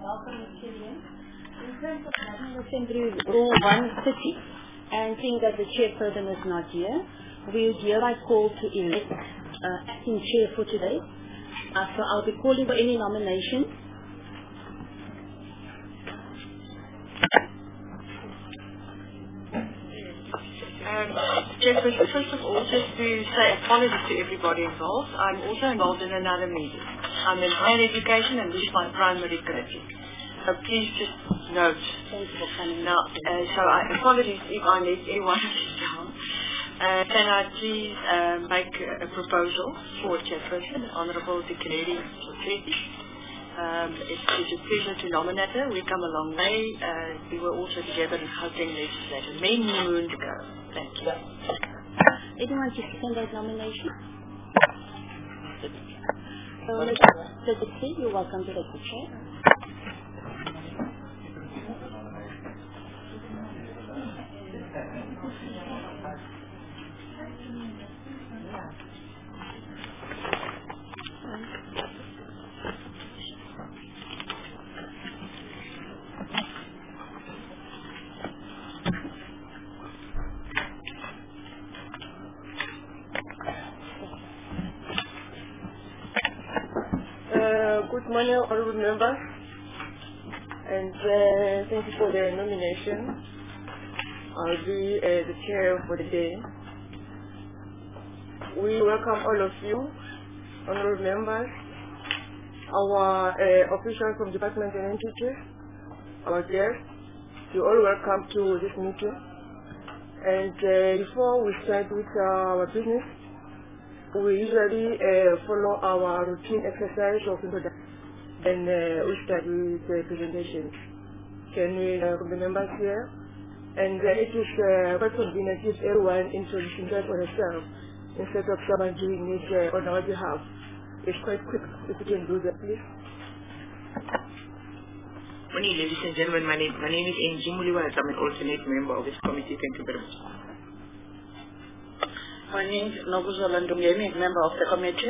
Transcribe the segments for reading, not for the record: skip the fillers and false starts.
welcome, Ms. Killian. In terms of nomination through Rule 130, and seeing that the chairperson is not here, we would hereby call to elect acting chair for today. So I'll be calling for any nominations. Chairperson, first of all, just to say apologies to everybody involved. I'm also involved in another meeting. I'm in higher education and this is my primary committee. So please just note. Thank you for coming. Now, apologies if I let anyone down. Can I please make a proposal for chairperson, Honourable Dikineri Motsepe. It's a pleasure to nominate her. We come a long way. We were also together in Gauteng legislature many moons ago. Thank you. Anyone to second that nomination? So, Mr. Dixie, you're welcome to take the chair. Good morning, honourable members, and thank you for the nomination. I'll be the chair for the day. We welcome all of you, honourable members, our officials from department and entities, our guests. You're all welcome to this meeting. And before we start with our business, we usually follow our routine exercise of introduction. Then we start with the presentation. Can we from the members here? And it is quite convenient if everyone introducing that for herself instead of someone doing it on our behalf. It's quite quick if you can do that, please. Morning, ladies and gentlemen. My name is Angie Muliwa. I'm an alternate member of this committee. Thank you very much. My name is Nobuzola Ndungeni, member of the committee.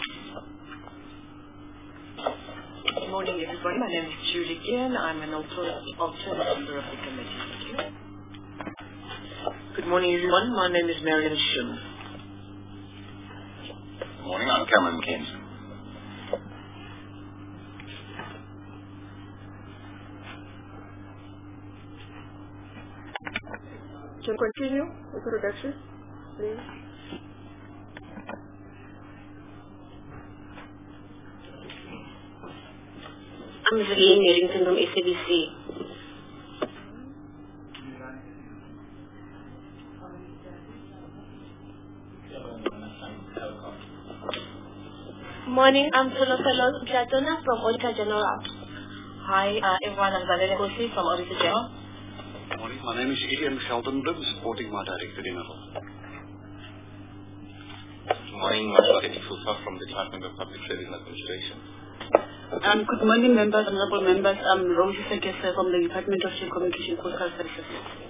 Good morning, everybody. My name is Julie Gian. I'm an alternate member of the committee. Thank you. Good morning, everyone. My name is Marion Shun. Good morning. I'm Cameron Kent. Can we continue with the introduction, please? I'm Celine Merrington from SABC. Morning, I'm Tolofelo Platona from Auditor General. Hi, everyone. I'm Valeria Kosi from Auditor General. Good morning. My name is Ian Geldenblum, supporting my Director General. Good morning. I'm Martin Fufa from the Department of Public Service and Administration. Good morning, members, honorable members. I'm Rosie Sekese from the Department of Telecommunication and Postal Services.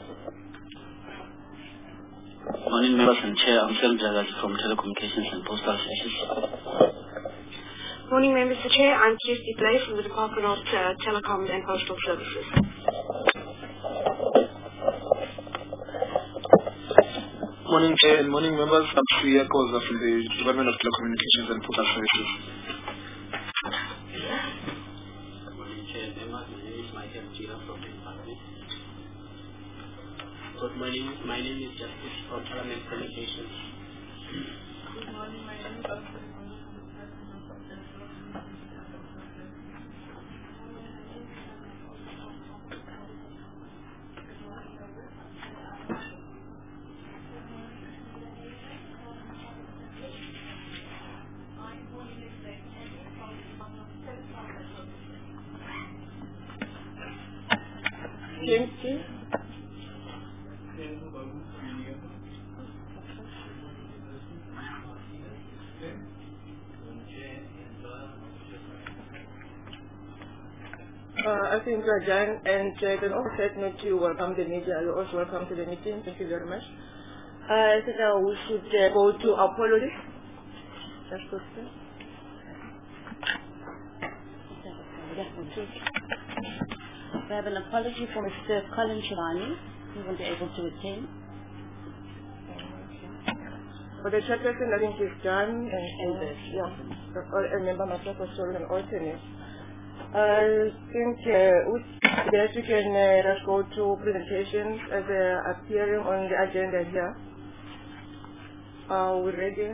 Good morning, members and Chair. I'm Sam Jagas from Telecommunications and Postal Services. Morning, members and Chair. I'm Kirsty Blais from the Department of Telecoms and Postal Services. Morning, Chair, and morning, members. I'm Suya Koza from the Department of Telecommunications and Postal Services. Good morning, my name is Justice from Parliament Communications. Good morning, my name is Dr. Thank you. I think we are done, and then also me to welcome the media. You also welcome to the meeting. Thank you very much. I think now we should go to apologies. Just go We have an apology for Mr. Colin Chilani, who won't be able to attend. For the chairperson, I think he's done, a member myself was sort of an alternate. I think yes, we can just go to presentations as appearing on the agenda here. Are we ready?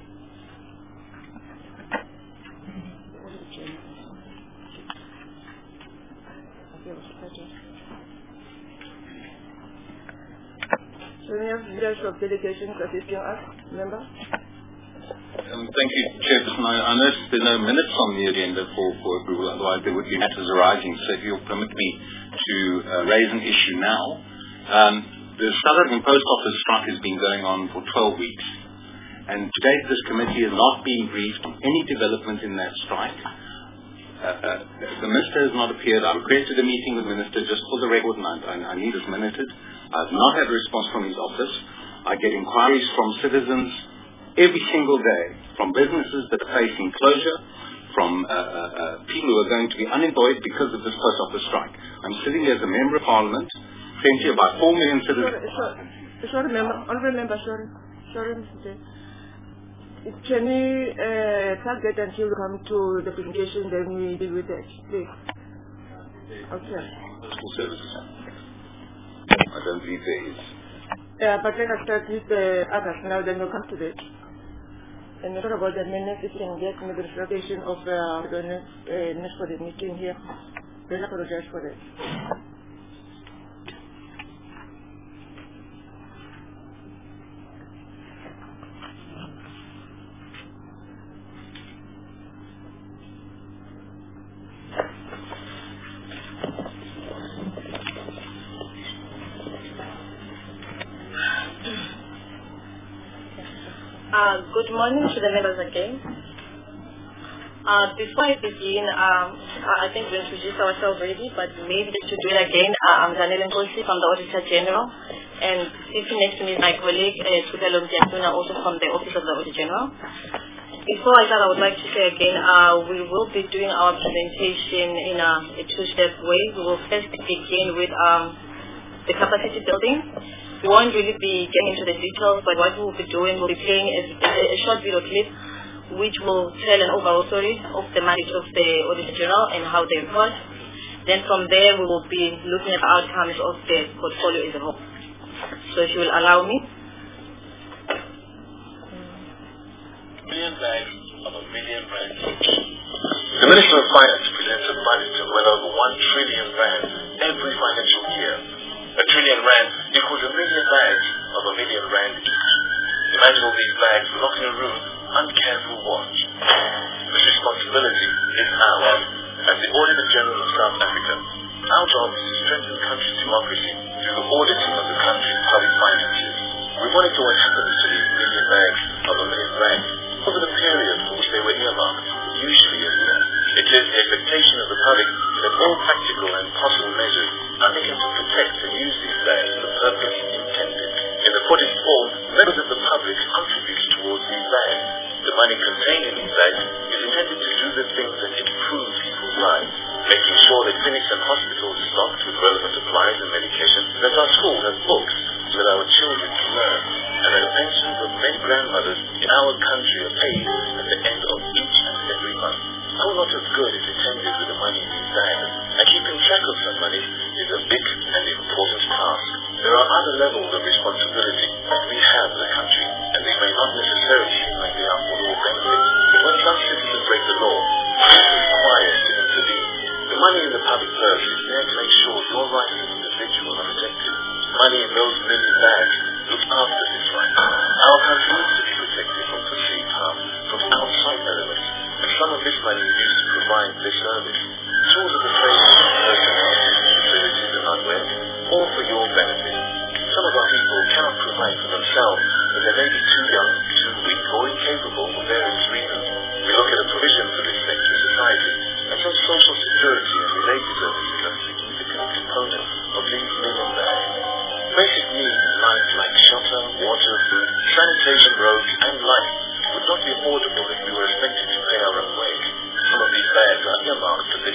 So we have leaders of delegations assisting us, member? Thank you, Chairperson. I noticed there are no minutes on the agenda for approval, otherwise there would be matters arising. So if you'll permit me to raise an issue now. The South African Post Office strike has been going on for 12 weeks. And to date, this committee has not been briefed on any development in that strike. The Minister has not appeared. I requested a meeting with the Minister just for the record, and I need this minuted. I have not had a response from his office. I get inquiries from citizens every single day, from businesses that are facing closure, from people who are going to be unemployed because of this post office strike. I'm sitting here as a Member of Parliament, sent here by 4 million citizens. Sorry, member. Honourable member, sorry, Mr. Chair. Can we target until we come to the presentation, then we deal with it, please? Okay. Postal services. I don't believe there is. Yeah, but let us start with the others now, then we'll come to that. And we talk about the minutes, if you can get me the presentation of the next for the meeting here. We'll apologize for that. Good morning to the members again. Before I begin, I think we introduced ourselves already, but maybe just to do it again, I'm Zanele Nkosi from the Auditor General, and sitting next to me is my colleague, Thukelo Mtiasuna, also from the Office of the Auditor General. Before I start, I would like to say again, we will be doing our presentation in a two-step way. We will first begin with the capacity building. We won't really be getting into the details, but what we will be doing, we'll be playing a short video clip which will tell an overall story of the mandate of the Auditor General and how they report. Then from there, we will be looking at the outcomes of the portfolio as a whole. So if you will allow me. Million bags of a million rands. The Minister of Finance presents a budget of well over 1 trillion rand every financial year. A trillion rand equals a million bags of a million rand each. Imagine all these bags locked in a room, uncared for watch. This responsibility is ours as the Auditor General of South Africa. Our job is to strengthen the country's democracy through the auditing of the country's public finances. We monitor what happens to these million bags of a million rand over the period for which they were earmarked, usually a year. It is the expectation of the public that all practical and possible measures are taken to protect and use these bags for the purpose intended. In the put-in form, members of the public contribute towards these bags. The money contained in these bags is intended to do the things that improve people's lives, making sure that clinics and hospitals are stocked with relevant supplies and medication, that our schools have books so that our children can learn, and that the pensions of many grandmothers in our country are paid at the end of each and every month. How not as good is intended with the money in these bags, and keeping track of that money is a big and important task. There are other levels of responsibility that we have as a country, and they may not necessarily seem like they are for all benefits. But when some citizens break the law, it is required to intervene. The money in the public purse is there to make sure your rights as an individual are protected. Money in those million bags look after this right. Our country needs to be protected from perceived harm from outside elements, and some of this money is used to provide this service. Tools of the trade, personnel, facilities and hardware, all for your benefit. Some of our people cannot provide for themselves, as they may be too young, too weak, or incapable for various reasons. We look at the provision for this sector of society, and so social security and related services are significant components of these million bags. Basic needs in life like shelter, water, food, sanitation, roads, and light would not be affordable if we were expected to pay our own wage. Some of these bags are earmarked for this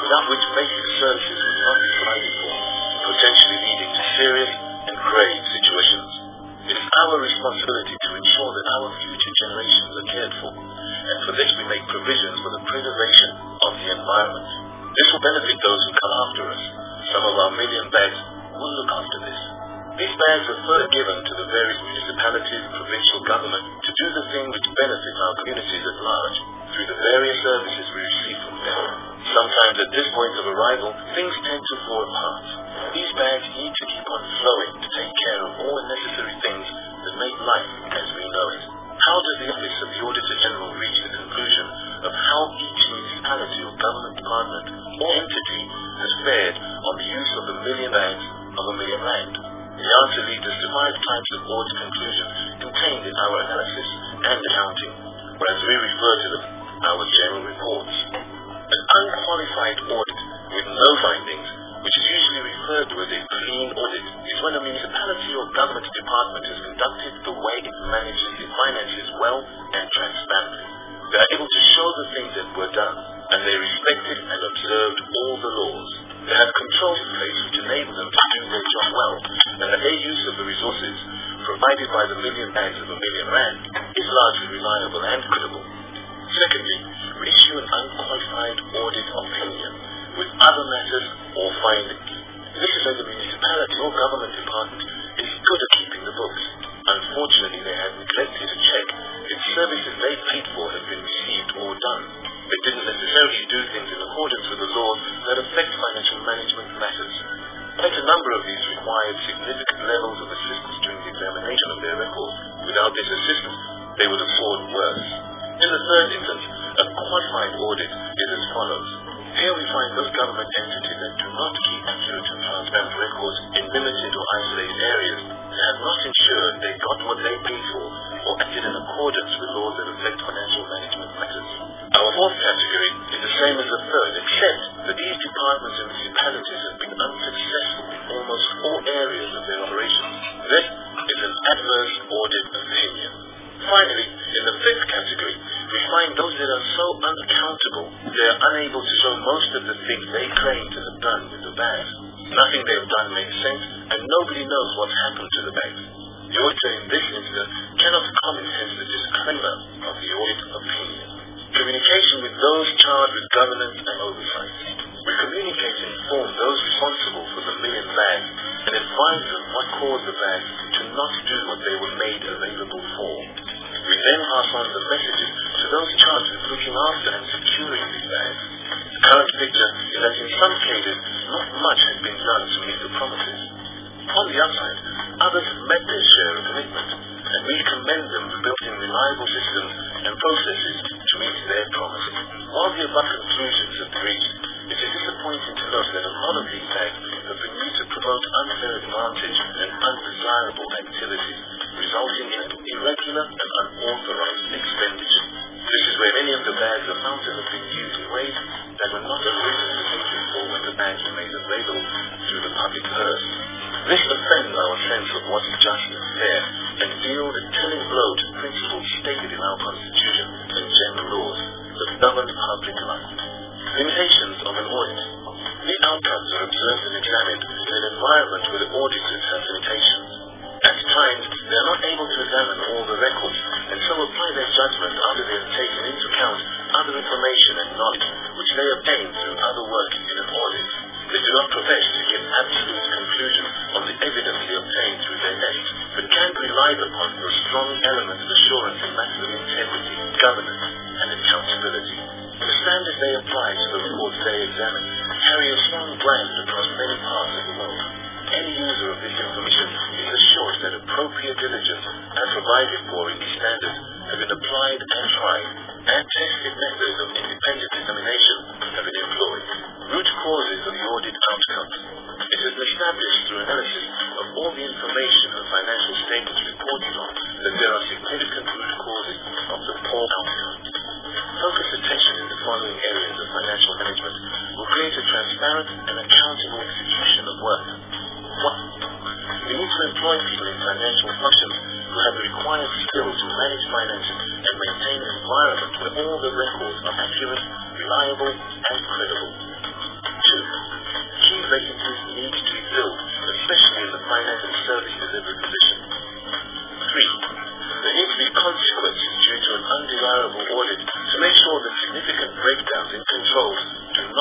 without which basic services would not be provided for, potentially leading to serious and grave situations. It is our responsibility to ensure that our future generations are cared for, and for this we make provisions for the preservation of the environment. This will benefit those who come after us. Some of our million bags will look after this. These bags are further given to the various municipalities and provincial government to do the thing which benefits our communities at large through the various services we receive from them. Sometimes at this point of arrival, things tend to fall apart. These bags need to keep on flowing to take care of all the necessary things that make life as we know it. How does the Office of the Auditor General reach the conclusion of how each municipality or government department or entity has fared on the use of the million bags of R1 million? The answer leads us to 5 types of audit conclusions contained in our analysis and accounting, or as we refer to them, our general reports. An unqualified audit with no findings, which is usually referred to as a clean audit, is when a municipality or government department has conducted the way it manages its finances well and transparently. They are able to show the things that were done, and they respected and observed all the laws. They have controls in place which enable them to do their job well, and that their use of the resources provided by the million bags of R1 million is largely reliable and credible. Secondly, we issue an unqualified audit opinion with other matters or findings. This is when the municipality or government department is good at keeping the books. Unfortunately, they have neglected to check if services they paid for have been received or done. They didn't necessarily do things in accordance with the laws that affect financial management matters. Quite a number of these required significant levels of assistance during the examination of their records. Without this assistance, they would have fared worse. In the third instance, a qualified audit is as follows. Here we find those government entities that do not keep accurate and transparent records in limited or isolated areas. They have not ensured they got what they paid for or acted in accordance with laws that affect financial management matters. Our fourth category is the same as the third, except that these departments and municipalities have been unsuccessful in almost all areas of their operations. This is an adverse audit opinion. Finally, in the fifth category, we find those that are so unaccountable they are unable to show most of the things they claim to have done with the bags. Nothing they have done makes sense, and nobody knows what happened to the bags. The auditor in this instance cannot comment hence the disclaimer of the audit opinion. Communication with those charged with governance and oversight. We communicate and inform those responsible for the million bags and advise them what caused the bags to not do what they were made available for. We then pass on the messages to those charged with looking after and securing these bags. The current picture is that in some cases, not much has been done to meet the promises. On the upside, others have met their share of commitment, and we commend them for building reliable systems and processes to meet their promises. While the above conclusions have been reached, it is disappointing to note that a lot of these bags have been used to promote unfair advantage and undesirable activities, resulting in irregular and unauthorized expenditure. This is where many of the bags are found to have been used in ways that were not originally intended for when the bags were made available through the public purse. This offends our sense of what is just and fair, and deals a telling blow to principles stated in our Constitution and general laws that govern public life. Limitations of an audit. The outcomes are observed and examined in an environment where the auditors have limitations. At times, they are not able to examine all the records, and so apply their judgment after they have taken into account other information and knowledge which they obtain through other work in an audit. They do not profess to give absolute conclusions on the evidence they obtain through their tests, but can be relied upon for a strong element of assurance in matters of integrity, governance, and accountability. The standards they apply to the reports they examine carry a strong brand across many parts of the world. Any user of this information is assured that appropriate diligence as provided for in these standards have been applied and tried, and tested methods of independent examination have been employed. Root causes of the audit outcomes. It has been established through analysis of all the information and financial statements reported on that there are significant root causes of the poor outcomes. Focused attention in the following areas of financial management will create a transparent and accountable execution of work. 1. We need to employ people in financial functions who have the required skills to manage finances and maintain an environment where all the records are accurate, reliable, and credible.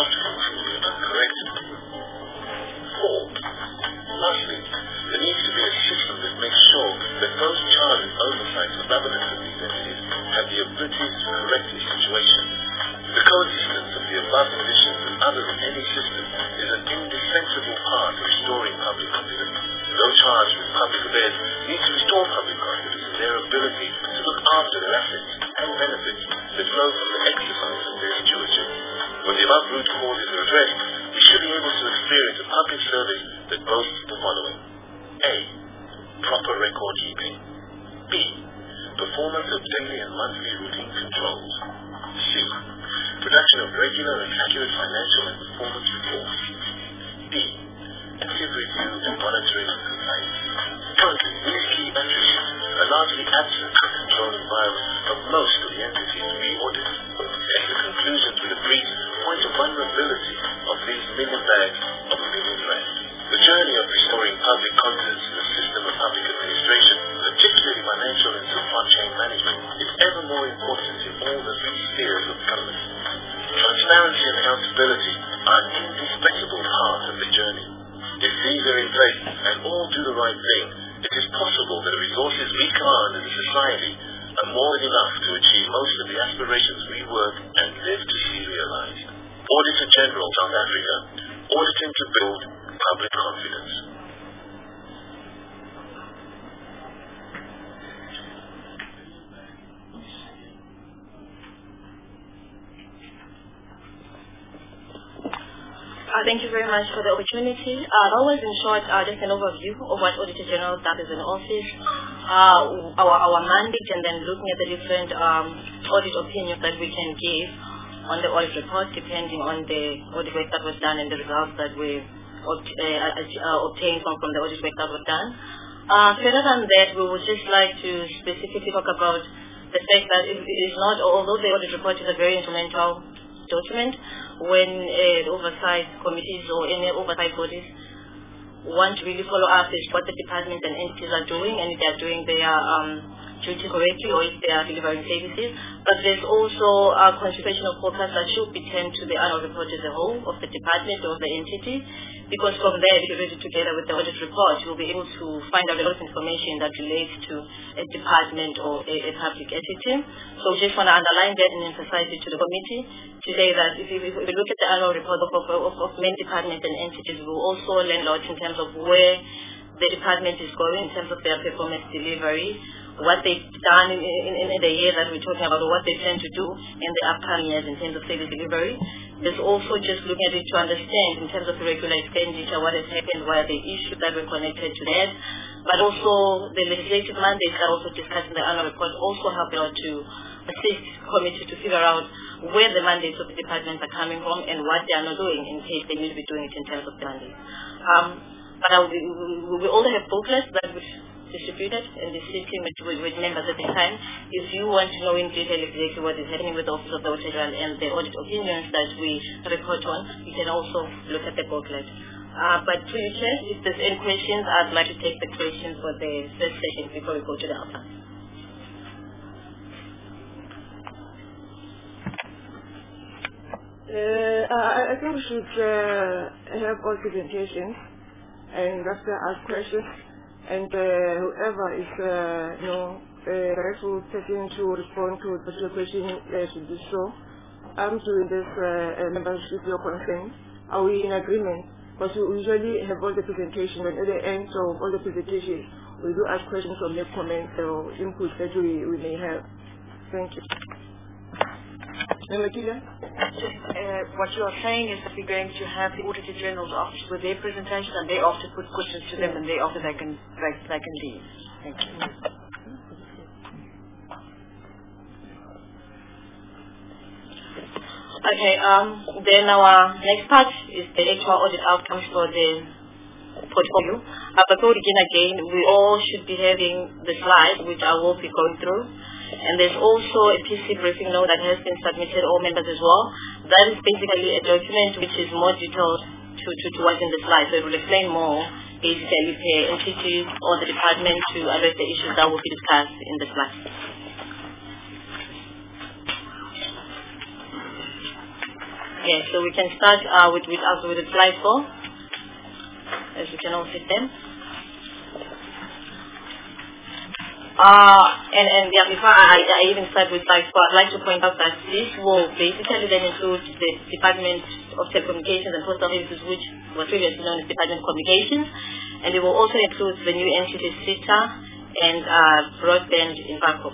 articles will be uncorrected. 4. Lastly, there needs to be a system that makes sure that those charged with oversight of governance of these entities have the ability to correct the situation. The coexistence of the above conditions and others in any system is an indispensable part of restoring public confidence. Those charged with public affairs need to restore public confidence in their ability to look after their assets and benefits that flow from the exercise of their stewardship. When the above root causes are addressed, we should be able to experience a public service that boasts the following. A. Proper record keeping. B. Performance of daily and monthly routine controls. C. Production of regular and accurate financial and performance reports. D. Active review and monitoring of compliance. Currently, these key attributes are largely absent in the control environment of most of the entities we audit. As the conclusion to the brief point to vulnerability of these million bags of million rand. The journey of restoring public confidence in the system of public administration, particularly financial and supply chain management, is ever more important in all the three spheres of government. Transparency and accountability are an indispensable part of the journey. If these are in place and all do the right thing, it is possible that the resources we command as a society are more than enough to achieve most of the aspirations we work and live to see realized. Auditor General South Africa, auditing to build public confidence. Thank you very much for the opportunity. That was in short just an overview of what Auditor General does as an office, our mandate, and then looking at the different audit opinions that we can give on the audit report depending on the audit work that was done and the results that we obtained from the audit work that was done. Further than that, we would just like to specifically talk about the fact that it is not, although the audit report is a very instrumental document, when the oversight committees or any oversight bodies want to really follow up is what the departments and entities are doing, and if they are doing their duty correctly or if they are delivering services. But there's also a concentration of focus that should be turned to the annual report as a whole of the department or the entity, because from there, if you read it together with the audit report, you'll be able to find out a lot of information that relates to a department or a public entity. So we just want to underline that and emphasize it to the committee to say that if we look at the annual report of many departments and entities, we will also learn a lot in terms of where the department is going in terms of their performance delivery, what they've done in the year that we're talking about, or what they plan to do in the upcoming years in terms of service delivery. There's also just looking at it to understand in terms of regular expenditure, what has happened, what are the issues that were connected to that. But also the legislative mandates that are also discussed in the annual report also help out to assist committee to figure out where the mandates of the departments are coming from and what they are not doing in case they need to be doing it in terms of the mandates. But we also have booklets that we distributed and distributed with members at the time. If you want to know in detail exactly what is happening with the Office of the Auditor General and the audit opinions that we report on, you can also look at the booklet. But to you, Chair, if there's any questions, I'd like to take the questions for the first session before we go to the outcome. I think we should have all presentations and after ask questions, and whoever is the rightful person to respond to the question should do so. I'm doing this membership your consent. Are we in agreement? Because we usually have all the presentation, and at the end of all the presentations, we do ask questions or make comments or input that we may have. Thank you. What you are saying is that we're going to have the Auditor General's office with their presentation, and they after put questions to them, and they after they can leave. Thank you. Okay. Then our next part is the actual audit outcomes for the portfolio. Before we begin again, we all should be having the slide, which I will be going through. And there's also a PC briefing note that has been submitted to all members as well. That is basically a document which is more detailed to what's in the slide. So it will explain more basically per entity or the department to address the issues that will be discussed in the slide. Okay, so we can start with slide 4, as you can all see them. Before I even start with slide 4, I'd like to point out that this will basically then include the Department of Telecommunications and Postal Services, which was previously known as Department of Communications, and it will also include the new entities SITA and Broadband in Bako.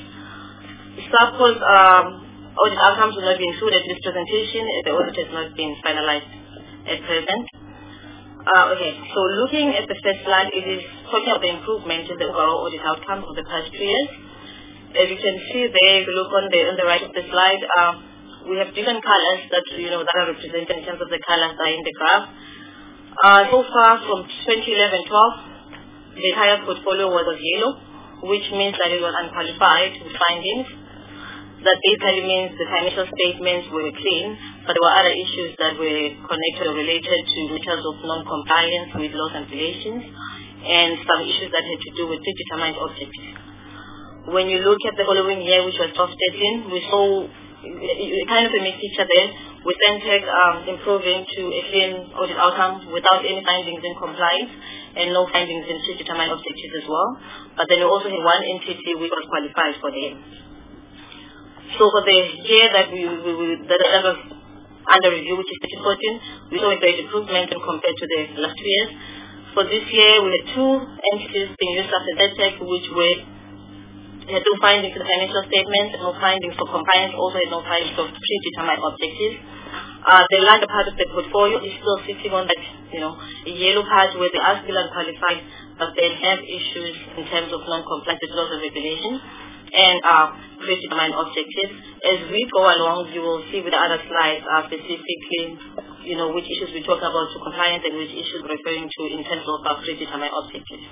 SAPO's audit outcomes will not be included in this presentation as the audit has not been finalized at present. Okay, so looking at the first slide, it is talking about the improvement in the overall audit outcome of the past 2 years. As you can see there, if you look on the right of the slide, we have different colors that that are represented in terms of the colors that are in the graph. So far from 2011-12, the entire portfolio was of yellow, which means that it was unqualified with findings. That basically means the financial statements were clean, but there were other issues that were connected or related to matters of non-compliance with laws and regulations, and some issues that had to do with predetermined objectives. When you look at the following year, which was 2013, we saw kind of a mixed picture there, with Centec improving to a clean audit outcome without any findings in compliance and no findings in predetermined objectives as well. But then we also had one entity which was qualified for the So for the year that that was under review, which is 2014, we saw a great improvement compared to the last 2 years. For this year, we had 2 entities being used as a DETEC, which had no findings in the financial statements, no findings for compliance, also had no findings of predetermined objectives. The larger part of the portfolio is still sitting on that, a yellow part where they are still unqualified, but they have issues in terms of non-compliance with laws and regulations and predetermined objectives. As we go along, you will see with the other slides specifically, which issues we talk about to compliance and which issues we're referring to in terms of predetermined objectives.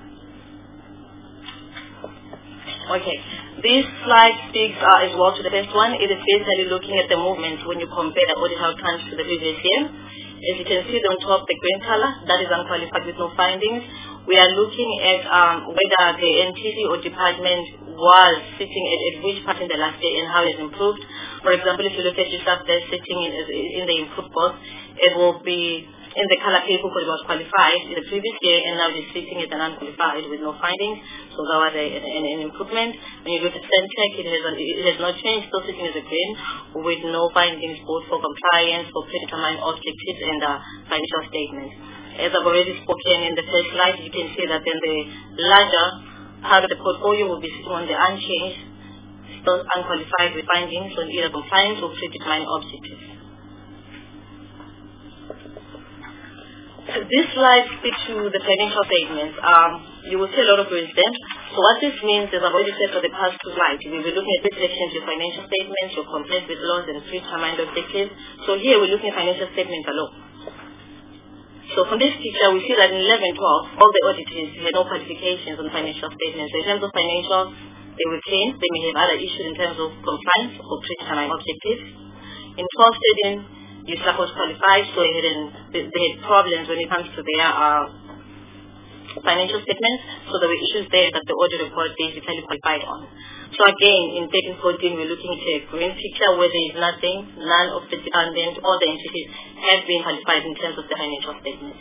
Okay, this slide speaks as well to the first one. It is basically looking at the movements when you compare the audit outcomes to the previous year. As you can see on top, the green color, that is unqualified with no findings. We are looking at whether the entity or department was sitting at which part in the last year and how it has improved. For example, if you look at yourself there sitting in the improved box, it will be in the color paper because it was qualified in the previous year and now it's sitting as an unqualified with no findings. So that was an improvement. When you look at Centec, it has not changed, still sitting as a green with no findings both for compliance, for predetermined objectives and financial statements. As I've already spoken in the first slide, you can see that then the larger part of the portfolio will be sitting on the unchanged, still unqualified with findings on either compliance or predetermined objectives. This slide speaks to the financial statements. You will see a lot of words there. So what this means is, I've already said for the past 2 slides, we'll be looking at this section, your financial statements, your compliance with laws and predetermined objectives. So here we're looking at financial statements alone. So from this picture, we see that in 11-12, all the auditors had no qualifications on financial statements. So in terms of financials, they were clean. They may have other issues in terms of compliance or predetermined objectives. In 12-13, USAP was qualified, so they had problems when it comes to their financial statements. So there were issues there that the audit report basically qualified on. So again, in 13-14, we're looking at a green picture where there is nothing, none of the department or the entities have been qualified in terms of the financial statements.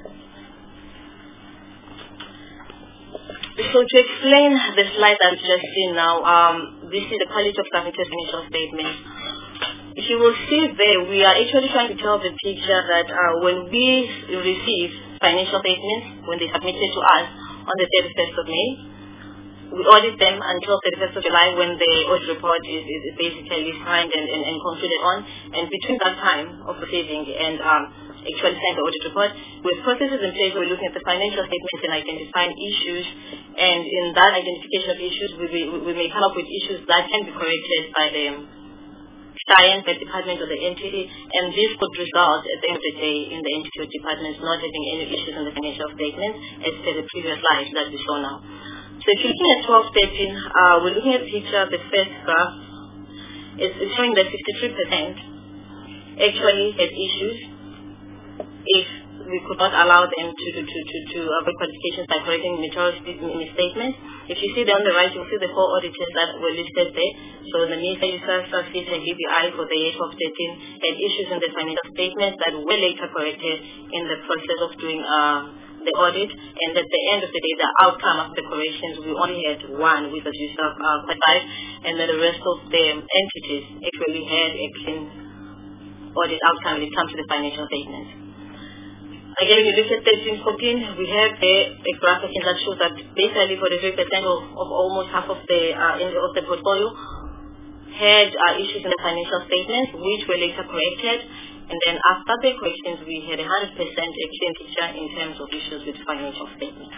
So to explain the slide that I've just seen now, this is the quality of submitted financial statements. If you will see there, we are actually trying to tell the picture that when we receive financial statements, when they submitted to us on the 31st of May, we audit them until 31st of July when the audit report is basically signed and concluded on. And between that time of receiving and actually signing the audit report, with processes in place, we're looking at the financial statements and identifying issues. And in that identification of issues, we may come up with issues that can be corrected by the client, the department, or the entity. And this could result at the end of the day in the entity or department not having any issues in the financial statements as per the previous slides that we saw now. So if you're looking at 12-13, we're looking at the picture of the first graph. It's showing that 53% actually had issues if we could not allow them to avoid qualifications by correcting material misstatements. If you see there on the right, you'll see the 4 auditors that were listed there. So the MISA, USASA, CISA, and EBI for the year 2013 had issues in the financial statements that were later corrected in the process of doing the audit. And at the end of the day, the outcome of the corrections, we only had one, which was USAF qualified, and then the rest of the entities actually had a clean audit outcome when it comes to the financial statements. Again, when you look at 13-14, we have a graph that shows that basically 43% of almost half of the portfolio had issues in the financial statements, which were later corrected. And then after the corrections, we had 100% a clean picture in terms of issues with financial statements.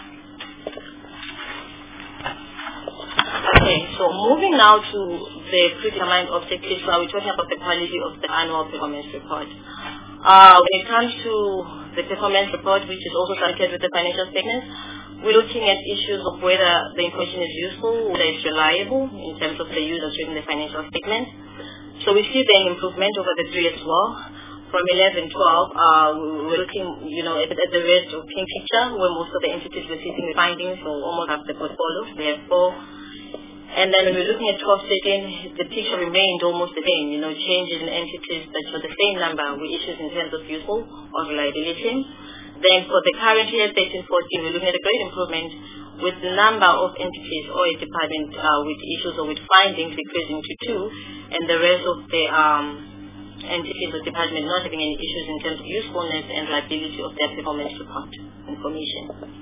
Okay, so moving now to the predetermined objectives, where we're talking about the quality of the annual performance report. When it comes to the performance report, which is also connected with the financial statements, we're looking at issues of whether the information is useful, whether it's reliable in terms of the users reading the financial statements. So we see the improvement over the 3 years as well. From 11-12, we're looking, at the rest of pink picture, where most of the entities were sitting with findings, so almost half the portfolio. We have 4. And then when we're looking at 12-13, the picture remained almost the same, changes in entities that were the same number with issues in terms of useful or reliability. Then for the current year, 13-14, we're looking at a great improvement with the number of entities or a department with issues or with findings decreasing to 2, and the rest of the entities or department not having any issues in terms of usefulness and reliability of their performance report information.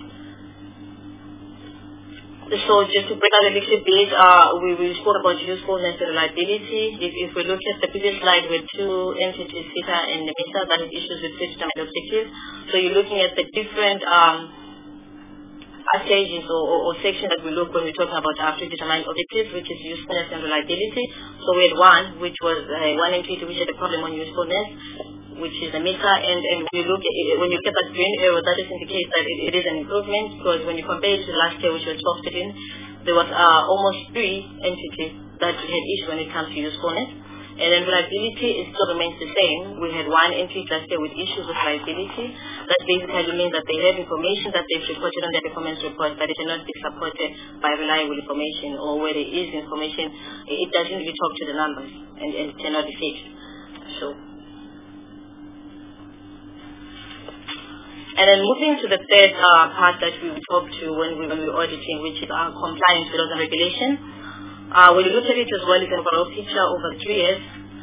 So just to break out a little bit, we spoke about usefulness and reliability. If we look at the previous slide with 2 entities, CISA and MISA, that is issues with predetermined objectives. So you're looking at the different stages or sections that we look when we're talking about our predetermined objectives, which is usefulness and reliability. So we had 1, which was one entity which had a problem on usefulness, which is a MISA, and when you get that green arrow, that just indicates that it is an improvement, because when you compare it to last year, which was 12-13, there was almost 3 entities that had issues when it comes to usefulness. And then reliability, it still remains the same. We had 1 entity last year with issues with reliability. That basically means that they have information that they've reported on their performance report, but it cannot be supported by reliable information, or where there is information, it doesn't really talk to the numbers, and it cannot be fixed. And then moving to the third part that we talked to when we were auditing, which is our compliance with laws and regulations. When you look at it as well, it's an overall picture over 3 years.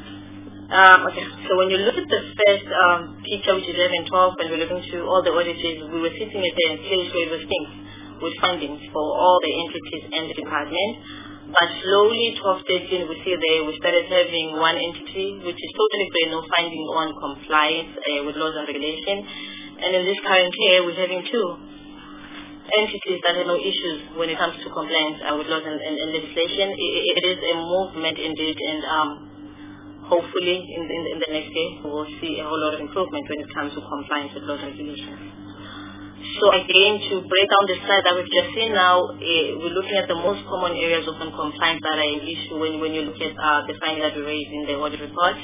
Okay, so when you look at the first picture, which is 11-12, when we're looking to all the auditors, we were sitting at a place where it was pink with findings for all the entities and the department. But slowly, 12-13, we see there we started having 1 entity, which is totally free, no finding on compliance with laws and regulations. And in this current year, we're having 2 entities that have no issues when it comes to compliance with laws and legislation. It is a movement indeed, and hopefully in the next year, we will see a whole lot of improvement when it comes to compliance with laws and regulations. So again, to break down the slide that we've just seen now, we're looking at the most common areas of non-compliance that are an issue when you look at the findings that we raised in the audit report.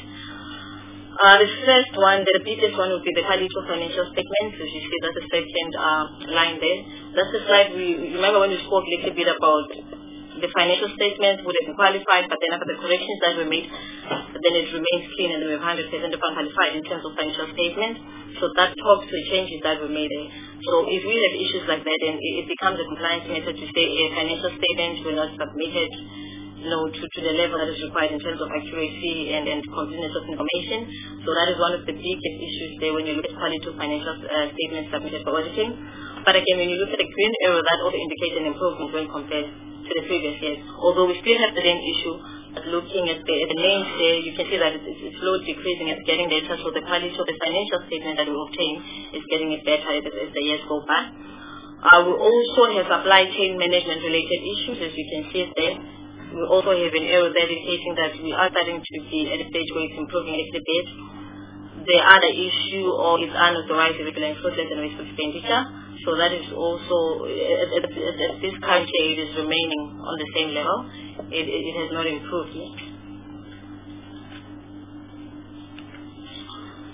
The first one, the biggest one, would be the quality of financial statements. As you see, that's the second line there. That's the slide remember when we spoke a little bit about the financial statements would have been qualified, but then after the corrections that were made, then it remains clean and we have 100% qualified in terms of financial statements. So that talks to the changes that were made there. So if we have issues like that, then it becomes a compliance method to say a financial statement will not submitted to the level that is required in terms of accuracy and completeness of information. So that is one of the biggest issues there when you look at quality of financial statements submitted for auditing. But again, when you look at the green arrow, that also indicates an improvement when compared to the previous years. Although we still have the same issue, but looking at the names there, you can see that it's slowly decreasing, it's getting better. So the quality of the financial statement that we obtain is getting it better as the years go by. We also have supply chain management related issues, as you can see there. We also have an error there indicating that we are starting to be at a stage where it's improving a little bit. The other issue is unauthorized irregular and fruitless and wasteful expenditure. So that is also, at this current year, it is remaining on the same level. It has not improved yet.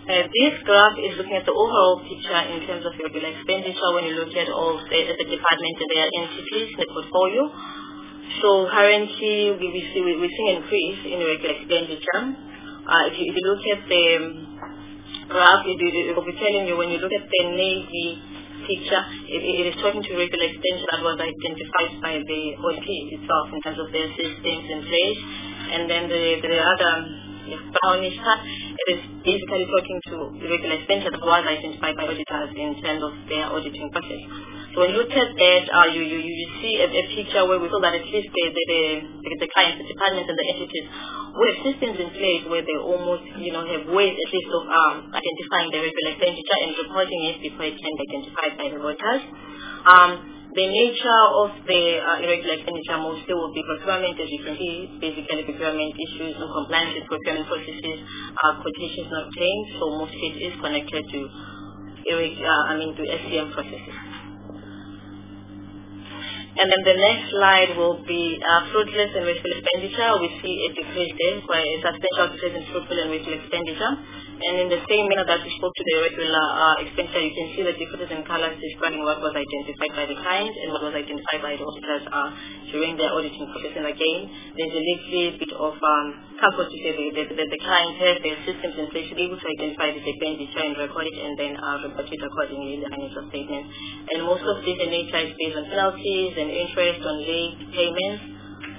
This graph is looking at the overall picture in terms of irregular expenditure when you look at all the departments and their entities in the portfolio. So currently we're seeing an increase in irregular expenditure. If you look at the graph, it will be telling you when you look at the navy picture, it is talking to irregular expenditure that was identified by the OT itself in terms of their systems in place. And then the other brownish part, it is basically talking to irregular expenditure that was identified by auditors in terms of their auditing process. So when you look at that, you see a picture where we saw that at least the clients, the departments and the entities with systems in place where they almost, have ways at least of identifying the irregular expenditure and reporting it before it can be identified by the voters. The nature of the irregular expenditure mostly will be procurement, as you can see, basically procurement issues and compliance with procurement processes, quotations not obtained, so most it is connected to SCM processes. And then the next slide will be fruitless and wasteful expenditure. We see a decrease there, quite a substantial decrease in fruitful and wasteful expenditure. And in the same manner that we spoke to the irregular expenditure, you can see the differences in colors describing what was identified by the client and what was identified by the auditors during their auditing process. And again, there's a little bit of comfort to say that the client has their systems in place to be able to identify this expenditure and record it and then report it accordingly in the financial statement. And most of this in nature is based on penalties and interest on late payments.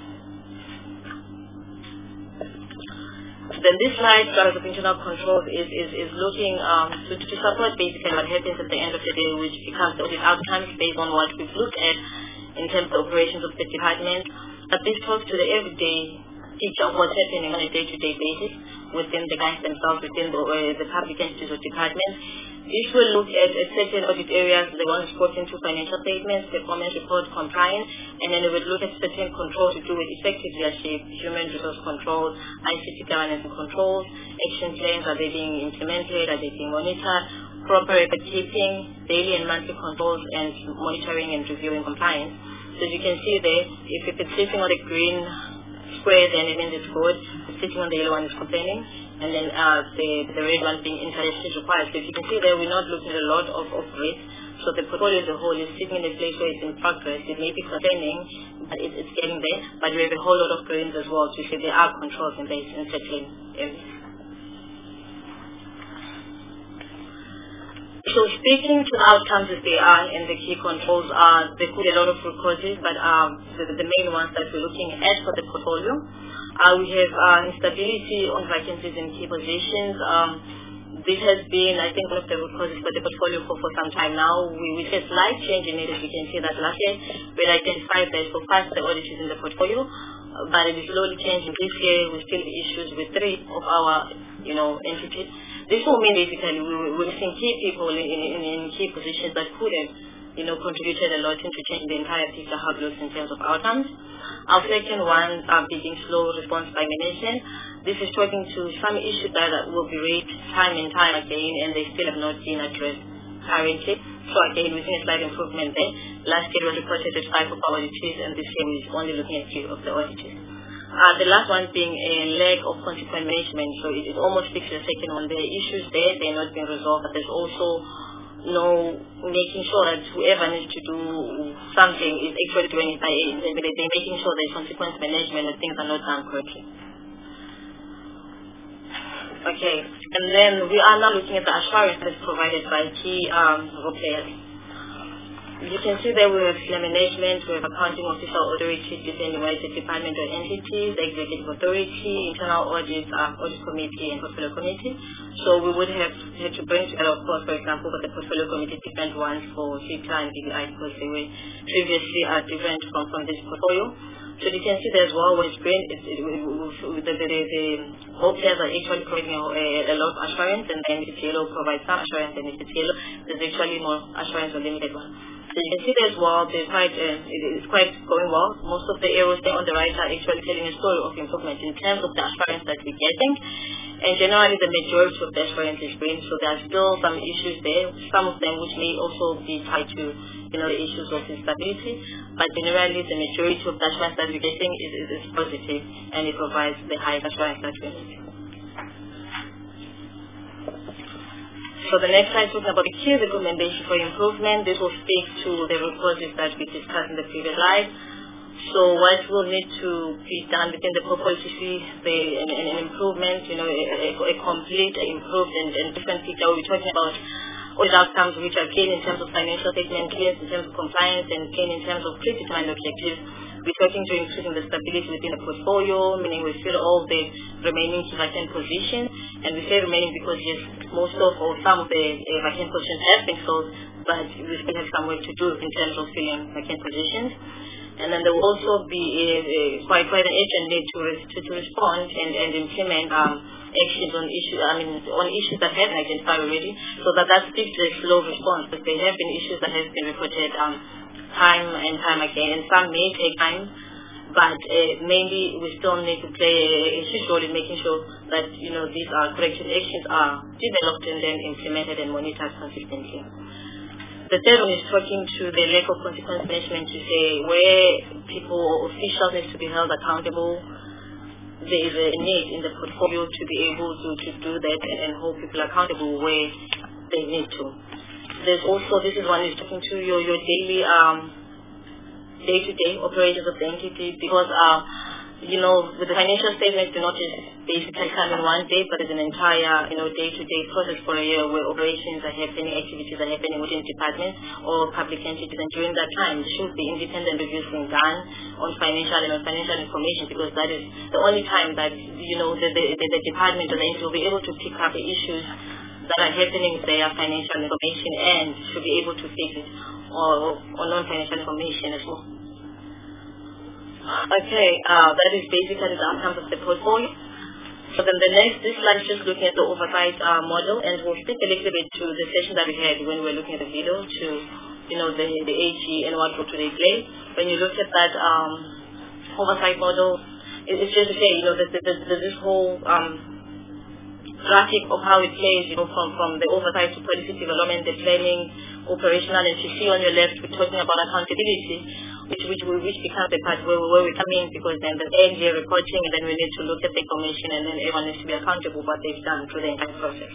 Then this slide, as of internal controls, is looking to support basically what happens at the end of the day, which becomes the audit outcomes based on what we've looked at in terms of operations of the department. But this talks to the everyday picture of what's happening on a day-to-day basis within the banks themselves, within the public entities or departments. This will look at certain audit areas, the ones spoken to financial statements, performance report, compliance, and then it will look at certain controls to do with effective leadership, human resource controls, ICT governance and controls, action plans, are they being implemented, are they being monitored, proper record keeping, daily and monthly controls, and monitoring and reviewing compliance. So as you can see there, if it's sitting on the green square, then it means it's good. If it's sitting on the yellow one, it's complaining. And then the red one being interest is required. So if you can see there, we're not looking at a lot of risk. So the portfolio as a whole is sitting in a place where it's in progress. It may be concerning, but it's getting there. But we have a whole lot of greens as well to say there are controls in place in certain areas. So speaking to the outcomes as they are and the key controls are, there could be a lot of root causes, but the main ones that we're looking at for the portfolio. We have instability on vacancies in key positions. This has been, I think, one of the root causes for the portfolio for some time now. We see a slight change in it, as you can see that last year we identified that so far the audits in the portfolio, but it is slowly changing. This year we still have issues with 3 of our entities. This will mean basically we're seeing key people in key positions that could have contributed a lot into changing the entire picture how it looks in terms of outcomes. Our second one being slow response by management. This is talking to some issues that will be raised time and time again, and they still have not been addressed currently. So again, we've seen a slight improvement there. Last year we reported at 5 of our auditors, and this year we're only looking at 3 of the auditors. The last one being a lack of consequent management. So it almost fixed the second one. There are issues there, they're not being resolved, but there's also making sure that whoever needs to do something is actually doing it by they're making sure there's consequence management and things are not done correctly. Okay, and then we are now looking at the assurance that's provided by key role players. You can see there we have senior management, we have accounting officer authority, within department or entities, the executive authority, internal audit, audit committee, and portfolio committee. So we would have had to bring together, of course, for example, with the portfolio committee, different ones for CITA and BBI because they were previously different from this portfolio. So you can see there as well, when it's green, the whole players are actually providing a lot of assurance, and then if it's yellow provides some assurance, and if it's yellow, there's actually more assurance or limited one. So you can see there as well, it is quite going well. Most of the arrows there on the right are actually telling a story of improvement in terms of the assurance that we're getting. And generally the majority of the assurance is green, so there are still some issues there, some of them which may also be tied to the issues of instability, but generally the majority of the assurance that we're getting is positive, and it provides the high assurance that we need. So the next slide talking about the key recommendations for improvement. This will speak to the root causes that we discussed in the previous slide. So what will need to be done within the portfolio to see an improvement, a complete, improved and different picture. We'll be talking about all the outcomes which are gained in terms of financial statement clearance, in terms of compliance, and gain in terms of predetermined objectives. We're talking to increasing the stability within the portfolio, meaning we fill all the remaining vacant positions. And we say remaining because yes, most of or some of the vacant positions have been filled, but we still have some work to do in terms of filling vacant positions. And then there will also be quite an urgent need to respond and implement actions on issues that have been identified already, so that speaks to a slow response, because there have been issues that have been reported time and time again, and some may take time, but mainly we still need to play a huge role in making sure that these corrective actions are developed and then implemented and monitored consistently. The third one is talking to the lack of consequence management, to say where people or officials need to be held accountable. There is a need in the portfolio to be able to do that and hold people accountable where they need to. There's also, this is one is talking to your daily day-to-day operations of the entity, because with the financial statements do not just basically come in one day, but it's an entire day-to-day process for a year where operations are happening, activities are happening within departments or public entities, and during that time there should be independent reviews being done on financial and non-financial information, because that is the only time that the department or the entity will be able to pick up the issues that are happening with their financial information and should be able to fix it or non-financial information as well. Okay, that is basically the outcomes of the portfolio. So then this slide is just looking at the oversight model, and we'll stick a little bit to the session that we had when we were looking at the video to, the AG and what role do they play. When you look at that oversight model, it's just to say, there's this whole graphic of how it plays, from the oversight to policy development, the planning, operational, and you see on your left, we're talking about accountability, which becomes the part where we come in, because then the end year reporting, and then we need to look at the information, and then everyone needs to be accountable for what they've done through the entire process.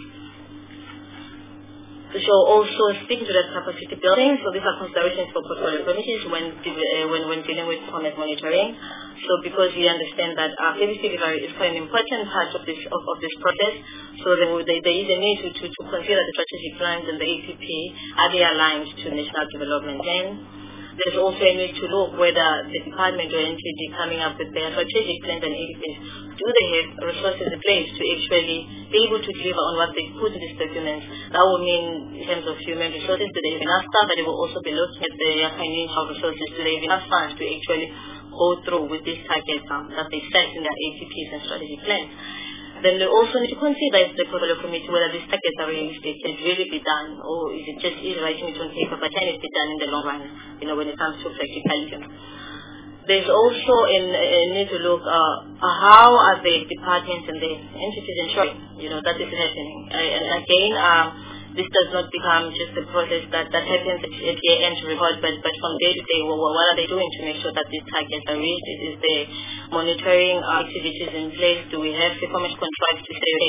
So also speaking to that capacity building, so these are considerations for portfolio committees when dealing with performance monitoring. So because we understand that service delivery is quite an important part of this process, so there is a need to consider the strategic plans and the APP, are they aligned to national development plan? There's also a need to look whether the department or entity coming up with their strategic plans and APPs, do they have resources in place to actually be able to deliver on what they put in these documents? That will mean in terms of human resources, do they have enough staff, but they will also be looking at their financial resources, do they have enough funds to actually go through with these targets that they set in their APPs and strategic plans. Then we also need to consider as the portfolio committee whether these targets are realistic, can really be done, or is it just writing it on paper, but can it be done in the long run, when it comes to practicality. There's also a need to look how are the departments and the entities ensuring, that is happening. And again, this does not become just a process that happens at year-end report, but from day to day, what are they doing to make sure that these targets are reached? Is the monitoring activities in place? Do we have performance contracts to say,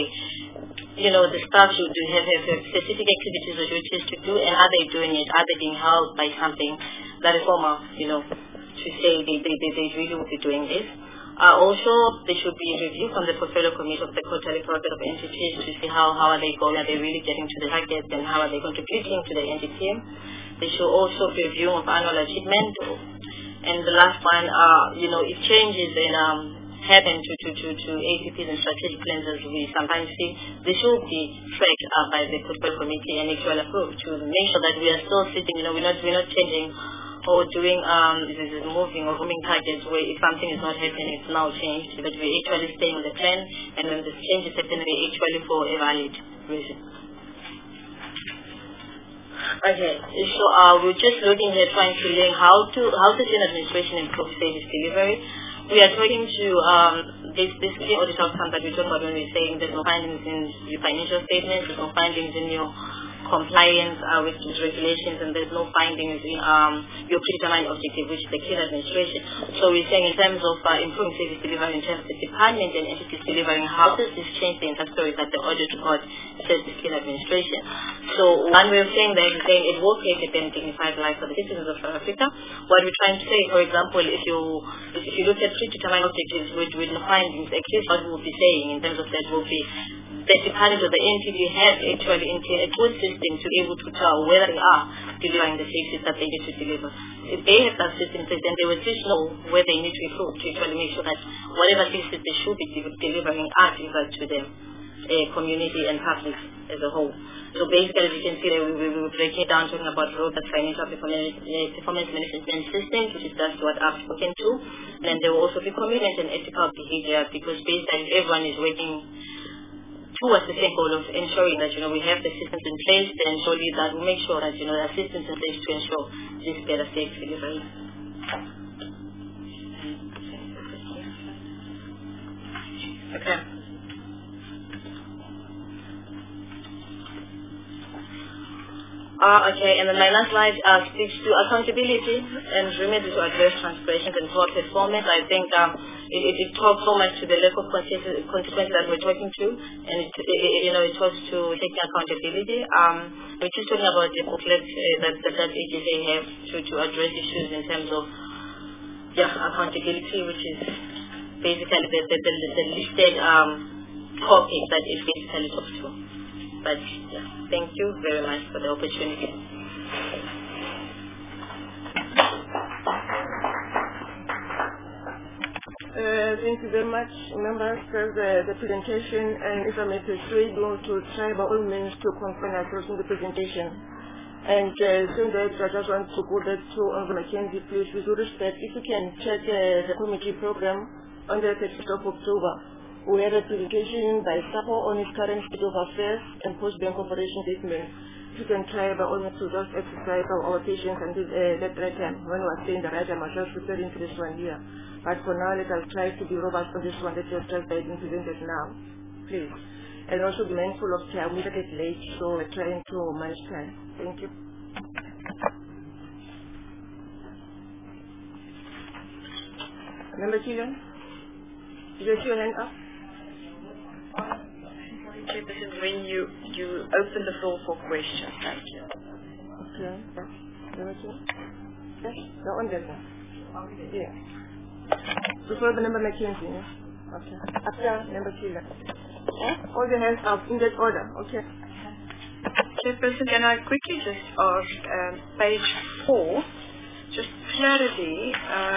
hey, the staff should have specific activities or duties to do, and are they doing it? Are they being held by something that is formal, to say they really will be doing this? Also, there should be a review from the portfolio committee of the quarterly progress of entities to see how are they going, are they really getting to the targets, and how are they contributing to the entity. They should also be a review of annual achievement. And the last one, if changes happen to APPs and strategic plans, as we sometimes see, they should be tracked by the portfolio committee and actually approved to make sure that we are still sitting, we're not changing or doing moving or moving targets where if something is not happening, it's now changed, but we're actually staying on the plan, and when the change is happening, we're actually for a valid reason. Okay, so we're just looking here trying to learn how to see administration improve service delivery. We are talking to this audit outcome that we talk about when we're saying there's no findings in your financial statements, there's no findings in your compliance with regulations, and there's no findings in your predetermined objective, which is the clean administration. So we're saying in terms of improving service delivery in terms of the department and entities delivering, how does this change the interstory that the audit report says the clean administration? So one way of saying that is saying it will create a better dignified life for the citizens of South Africa. What we're trying to say, for example, if you look at predetermined objectives with no findings, actually what we'll be saying in terms of that will be the department of the NTD have actually a good system to be able to tell whether they are delivering the services that they need to deliver. If they have that system, then they will just know where they need to improve to actually make sure that whatever services they should be delivering are delivered to them, community and public as a whole. So basically, as you can see, we will break it down talking about robust financial performance management systems, which is just what I've spoken to. And there will also be commitment and ethical behavior, because basically everyone is working towards the same goal of ensuring that, we have the systems in place to ensure that we make sure that, the systems in place to ensure this better safe delivery. Okay. Okay, and then my last slide speaks to accountability and remedy to address transgressions and poor performance. I think it talks so much to the lack of consequences that we're talking to, and it talks to taking accountability. We're just talking about the booklet that HSA have to address issues in terms of accountability, which is basically the listed topic that it basically talks to. But thank you very much for the opportunity. Thank you very much, members, for the presentation. And if I may persuade you to try by all means to confirm ourselves in the presentation. And so that I just want to go back to Honorable Mackenzie, please, with all respect, if you can check the committee program on the 30th of October. We had a presentation by SAPO on its current state of affairs and post-bank operation statement. You can try by all means to just exercise our patience until that right time. When we are saying the right time, I was just referring to this one here. But for now, let us try to be robust on this one that you have just been presented now. Please. And also be mindful of time. We get late, so we're trying to manage time. Thank you. Member Keelan? Did you see your hand up? This is when you open the floor for questions. Thank you. Okay. Yes. The one there. Yeah. Before the member Mackenzie. Yeah? Okay. After member Keelan. Yeah? All the hands up in that order. Okay. Chairperson, can I quickly just ask page 4, just clarity.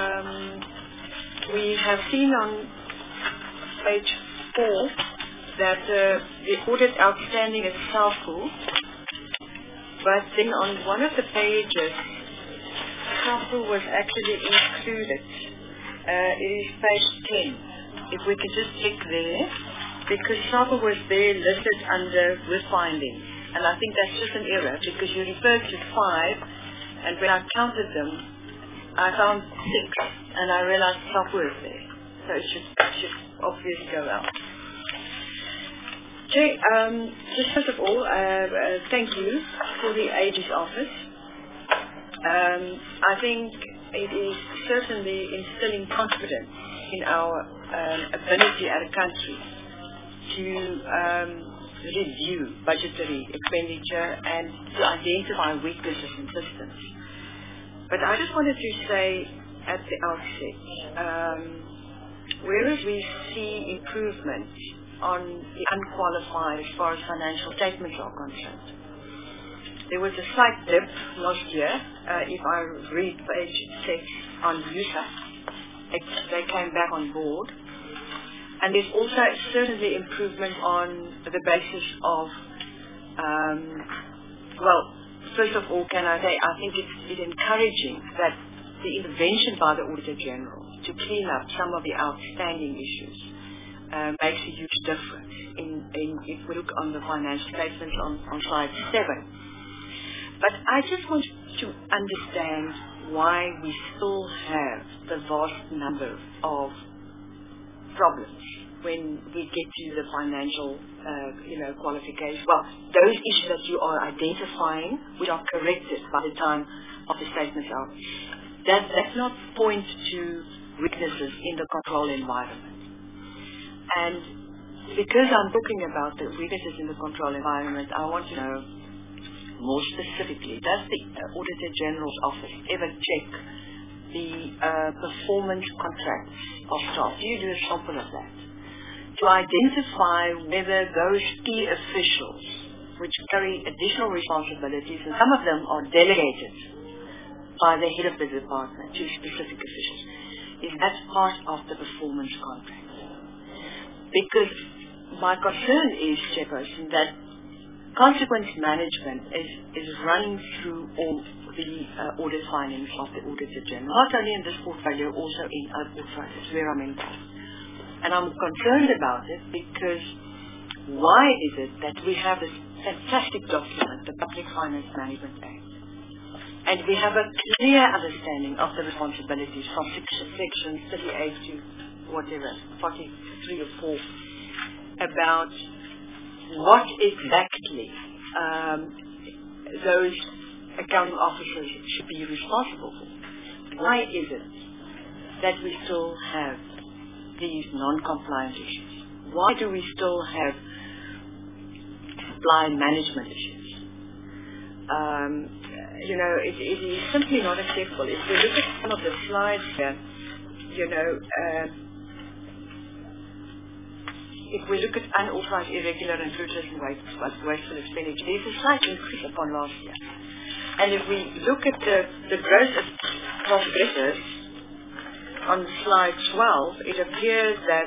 We have seen on page 4 that the audit outstanding is SAFU, but then on one of the pages, SAFU was actually included. It is page 10. If we could just click there, because SAFU was there listed under with findings. And I think that's just an error, because you referred to 5, and when I counted them, I found 6, and I realized SAFU is there. So it should obviously go out. Okay, just first of all, thank you for the AG's office. I think it is certainly instilling confidence in our ability as a country to review budgetary expenditure and to identify weaknesses in systems. But I just wanted to say at the outset, whereas we see improvement on the unqualified as far as financial statements are concerned, there was a slight dip last year. If I read page 6 on USAP, they came back on board. And there's also certainly improvement on the basis of, first of all, can I say, I think it's encouraging that the intervention by the Auditor General to clean up some of the outstanding issues makes a huge difference if we look on the financial statements on slide 7. But I just want to understand why we still have the vast number of problems when we get to the financial, qualification. Well, those issues that you are identifying, which are corrected by the time of the statements out, that's not point to weaknesses in the control environment. And because I'm talking about the weaknesses in the control environment, I want to know more specifically, does the Auditor General's Office ever check the performance contracts of staff? Do you do a sample of that? To identify whether those key officials, which carry additional responsibilities, and some of them are delegated by the head of the department to specific officials, is that part of the performance contract? Because my concern is, Chairperson, that consequence management is running through all the audit findings of the Auditor General, not only in this portfolio, also in other portfolios where I'm involved. And I'm concerned about it because why is it that we have this fantastic document, the Public Finance Management Act, and we have a clear understanding of the responsibilities from section 38 to whatever, 43 or 4, about what exactly those accounting officers should be responsible for. Why is it that we still have these non-compliance issues? Why do we still have supply management issues? It is simply not acceptable. If we look at some of the slides here, if we look at unauthorized, irregular, and fruitless and wasteful expenditure, there's a slight increase upon last year. And if we look at the gross cost debtors on slide 12, it appears that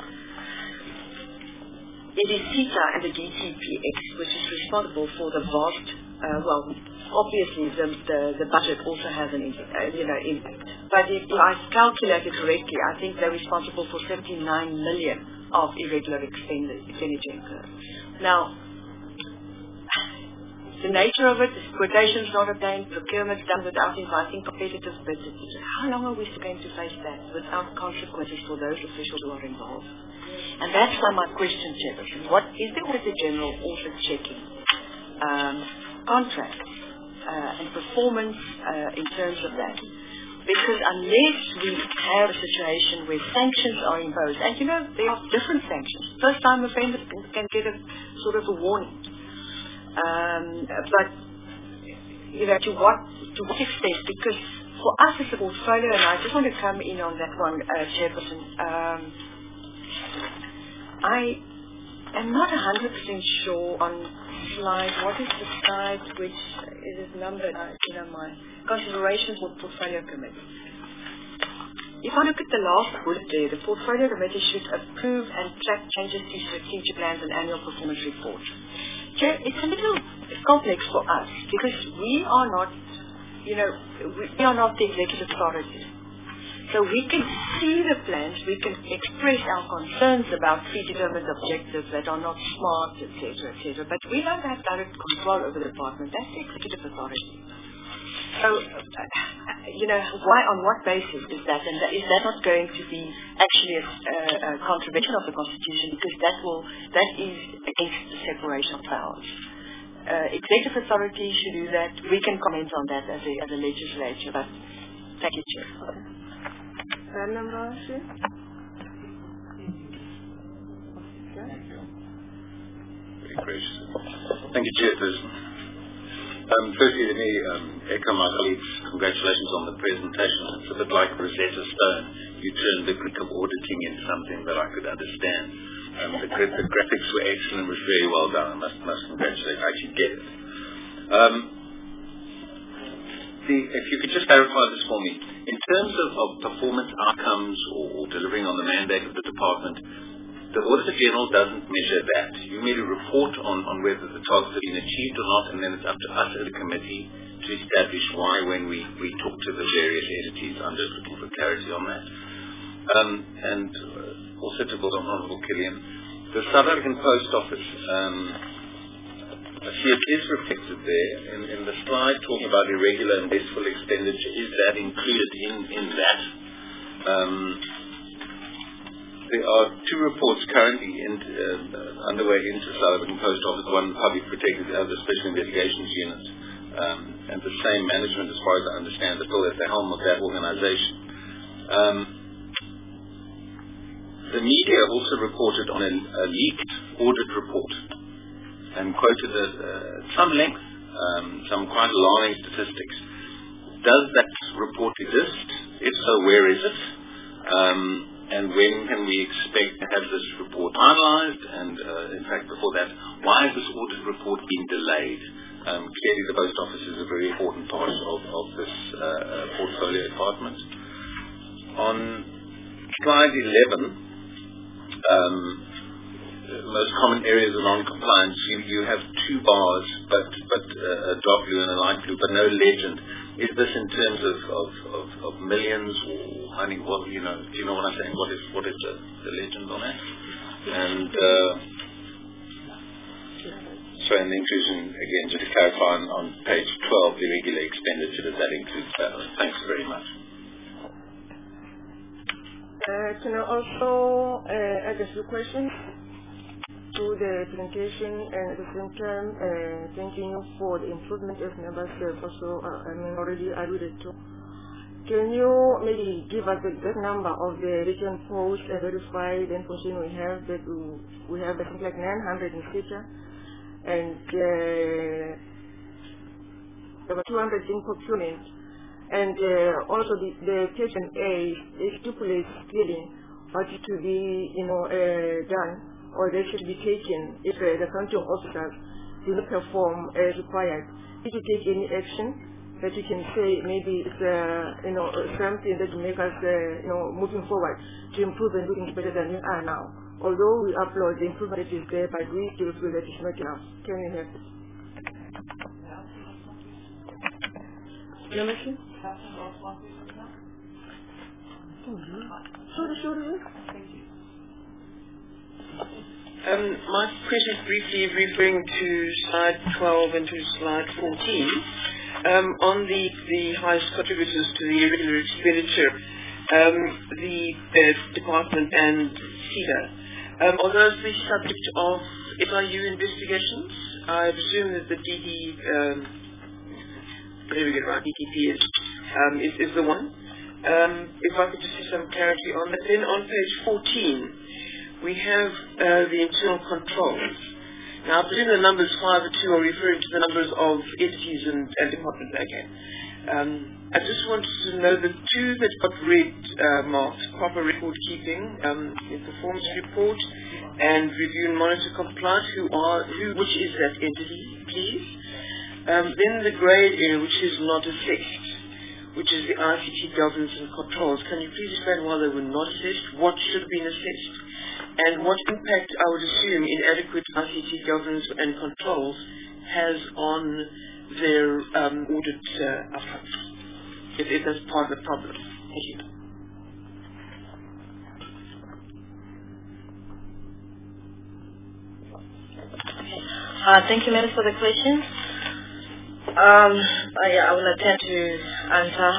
it is CETA and the DTPX which is responsible for the vast, obviously the budget also has an impact. But if I calculated correctly, I think they're responsible for 79 million of irregular expenditure incurred. Now, the nature of it is quotations not obtained, procurement done without inviting competitive bids, etc. How long are we still going to face that without consequences for those officials who are involved? And that's why my question, Chairperson, what is the Auditor General also checking contracts and performance in terms of that? Because unless we have a situation where sanctions are imposed, and there are different sanctions. First-time offenders can get a sort of a warning. But, to what extent? Because for us as a portfolio, and I just want to come in on that one, Chairperson, I am not 100% sure on slide, what is the slide which is numbered, my considerations for portfolio committee. If I look at the last bullet there, the portfolio committee should approve and track changes to strategic plans and annual performance reports. Chair, it's a little complex for us because we are not, we are not the executive authority. So we can see the plans, we can express our concerns about predetermined objectives that are not smart, etc., but we don't have direct control over the department. That's the executive authority. So, why, on what basis is that? And is that not going to be actually a contravention of the Constitution? Because that is against the separation of powers. Executive authority should do that. We can comment on that as a legislature. But thank you, Chair. Very gracious. Thank you, Chairperson. Firstly, let me echo my colleagues' congratulations on the presentation. It's a bit like Rosetta Stone. You turned the crick of auditing into something that I could understand. The graphics were excellent, was very well done. I must congratulate. I actually get it. If you could just clarify this for me. In terms of performance outcomes or delivering on the mandate of the department, the Auditor General doesn't measure that. You merely report on whether the targets have been achieved or not, and then it's up to us as a committee to establish why when we talk to the various entities. I'm just looking for clarity on that. And also to build on Honourable Killian, the South African Post Office, I see it is reflected there in the slide talking about irregular and wasteful expenditure. Is that included in that? there are two reports currently underway into South African Post Office, one public protected, the other special investigations unit, and the same management, as far as I understand, is still at the helm of that organization. The media also reported on a leaked audit report and quoted at some length some quite alarming statistics. Does that report exist? If so, where is it? And when can we expect to have this report finalized? And in fact, before that, why has this audit report been delayed? Clearly, the Post Office is a very important part of this portfolio department. On slide 11, most common areas of non-compliance, you have two bars, but a dark blue and a light blue, but no legend. Is this in terms of millions, or I mean, what do you know what I'm saying? What is the legend on that? And and the inclusion again, just to clarify on page 12, the regular expenditure, does that include that? Thanks very much. Can I also add a few questions to the presentation, and at the same time thanking you for the improvement as members have also already alluded to. Can you maybe give us the exact number of the written posts and verified information we have? That we have I think like 900 in future, and about 200 in procurement. And also the question A stipulates clearly what is to be done, or they should be taken if the counting officers do not perform as required. If you take any action that you can say maybe it's something that will make us moving forward to improve and doing better than we are now. Although we upload the improvement that is there, but we still feel that it's not enough. Can you help? No machine? Sorry. My question is briefly referring to slide 12 and to slide 14 on the highest contributors to the irregular expenditure, the department and CEDA. Are those the subject of FIU investigations? I presume that the DD, whatever you get right, DTP is the one. If I could just see some clarity on that. Then on page 14, we have the internal controls. Now, I presume the numbers 5 and 2 are referring to the numbers of entities and departments again. I just wanted to know the two that got red marked, proper record keeping, in performance report, and review and monitor compliance, which is that entity, please? Then the grey area, which is not assessed, which is the ICT governance and controls. Can you please explain why they were not assessed? What should have been assessed? And what impact, I would assume, inadequate ICT governance and controls has on their audit outcomes, if that's part of the problem. Thank you. Thank you, Minister, for the question. I will attempt to answer.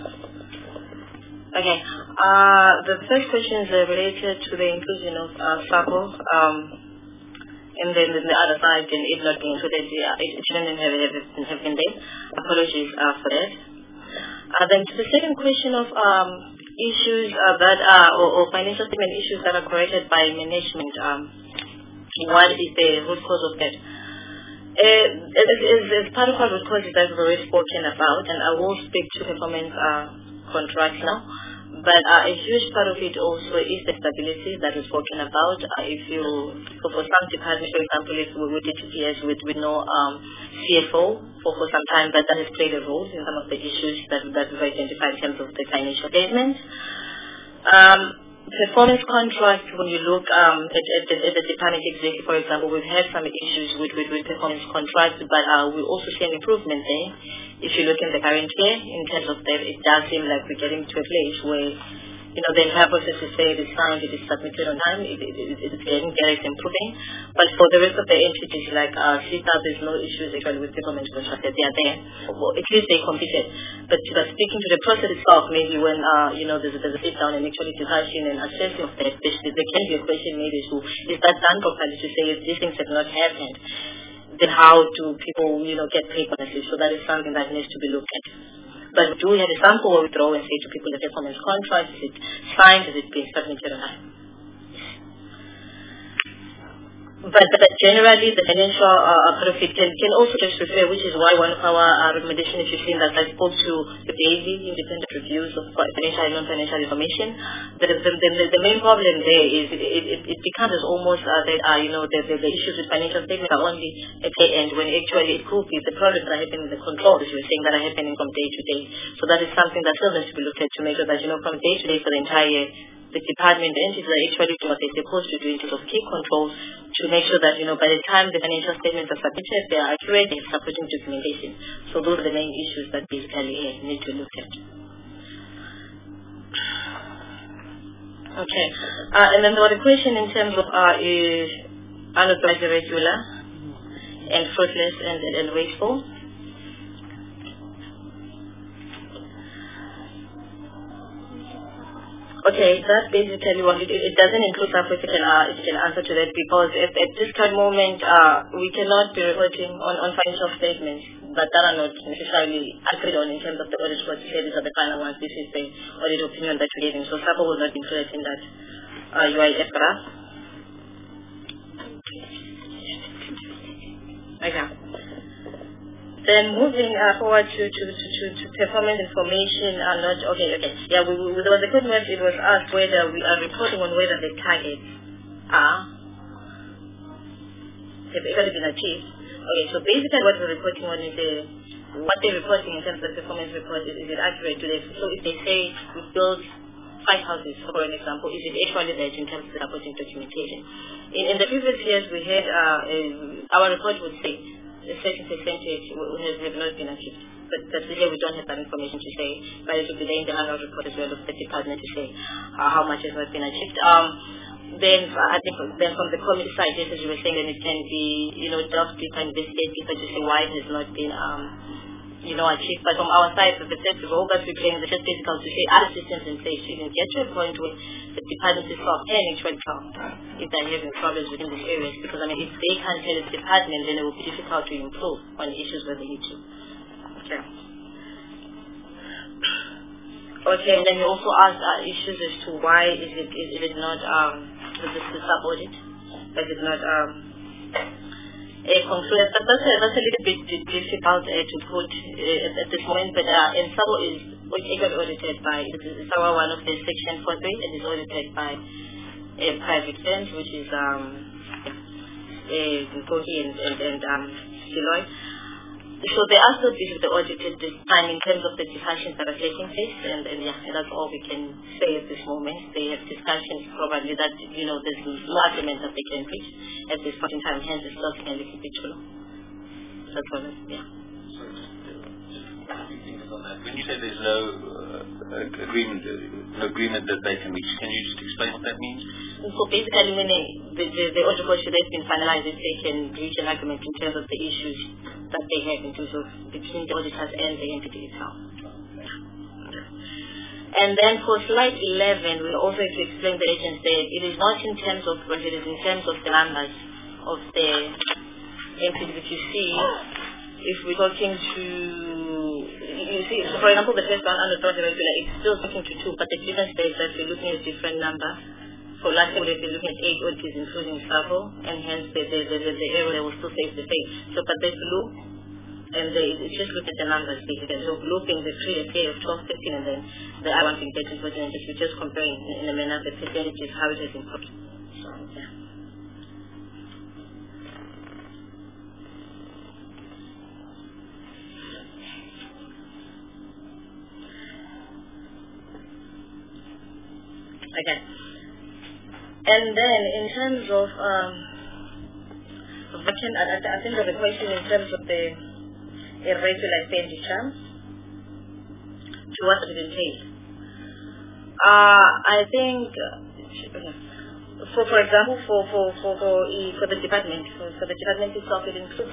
Okay. The first question is related to the inclusion of SACCO, and then the other side, and it not being included, it shouldn't have been there. Apologies for that. Then to the second question of issues that are, or financial statement issues that are corrected by management, what is the root cause of that? As part of our root causes that we've already spoken about, and I will speak to performance contracts now. But a huge part of it also is the stability that we've spoken about. For some departments, for example, if we would DTPS with no CFO for some time, that has played a role in some of the issues that we've identified in terms of the financial statements. Performance contracts, when you look at the department executive, for example, we've had some issues with performance contracts, but we also see an improvement there. If you look in the current year, in terms of that, it does seem like we're getting to a place where the entire process is say it is signed, it is submitted on time, it is getting better, it's improving. But for the rest of the entities like CISA, there's no issues actually with people management structure. They are there. Well, at least they completed. But speaking to the process itself, maybe when there's a sit down and actually discussion and assessing of that, there can be a question maybe to is that done properly to say if these things have not happened, then how do people get paid honestly? So that is something that needs to be looked at. But do we have a sample where we throw and say to people that performance contract, is it signed, is it being submitted or not? But generally, the financial profit can also just refer, which is why one of our recommendations, if you've seen that I spoke to the daily independent reviews of financial and non-financial information. The main problem there is it becomes almost that the issues with financial statements are only at the end, when actually it could be the products that are happening, the controls you're saying that are happening from day to day. So that is something that still needs to be looked at to make sure that from day to day for the entire the department, the entities are actually doing what they're supposed to do in terms of key controls to make sure that, by the time the financial statements are submitted, they are accurate and supporting documentation. So those are the main issues that basically need to look at. Okay. And then there was a question in terms of unauthorized irregular and fruitless and wasteful. Okay, that's basically what it doesn't include South African answer to that, because at this current moment we cannot be reporting on financial statements that are not necessarily agreed on in terms of the audit report to say these are the final ones, this is the audit opinion that we're giving. So SAPO will not be included in that UIF graph. Okay. Then moving forward to performance information are not okay. Yeah, there was a question where it was asked whether we are reporting on whether the targets have actually been achieved. Okay, so basically what we're reporting on is what they're reporting in terms of performance report, is it accurate to them? So if they say we built 5 houses, for an example, is it actually there in terms of the reporting documentation? In the previous years we had our report would say a certain percentage have not been achieved. But today we don't have that information to say, but it will be there in the annual report as well of the department to say how much has not been achieved. Then I think from the committee side, just as you were saying, then it can be, delve deeper, investigate deeper to see why it has not been achieved. But from our side, the first of all that we're doing is just difficult to say other systems in place to even get to a point where the department itself can actually tell if they're having problems within these areas. Because if they can't tell the department, then it will be difficult to improve on issues where they need to. Okay. Okay, and then you also asked issues as to why is it not the sub-audit? Is it not concluded? That's a little bit difficult to put at this moment, but SAWA is audited by, SAWA one of the section 43, and is audited by a private firm, which is Kohi and Deloitte. So they are still busy with the audit at this time in terms of the discussions that are taking place, and that's all we can say at this moment. They have discussions probably that, there's no argument that they can reach at this point in time, hence it's still a little bit too low. That's all, yeah. When you say there's no agreement that they can reach, can you just explain what that means? So basically, meaning the audit report should have been finalized if they can reach an agreement in terms of the issues that they have in terms of between the auditors and the entity itself. And then for slide 11, we also have to explain the agency. It is not in terms of budget, it is in terms of the numbers of the entities that you see. If we're talking to, you see, so for example, the first one under the regular, it's still talking to 2, but the difference there is that we're looking at a different number. So last year we've been looking at 8 audits including SAPO, and hence the area will still stay the same. So but there's blue, and just look at the numbers basically. So blue being the previous year of 12, 15, and then the other one being 13, 14, and we're just comparing in a manner the percentages, how it has improved. So, yeah. Okay. And then in terms of I think there's a question in terms of the irregular expenditure, to what does it entail? I think, for example, for the department, itself, it includes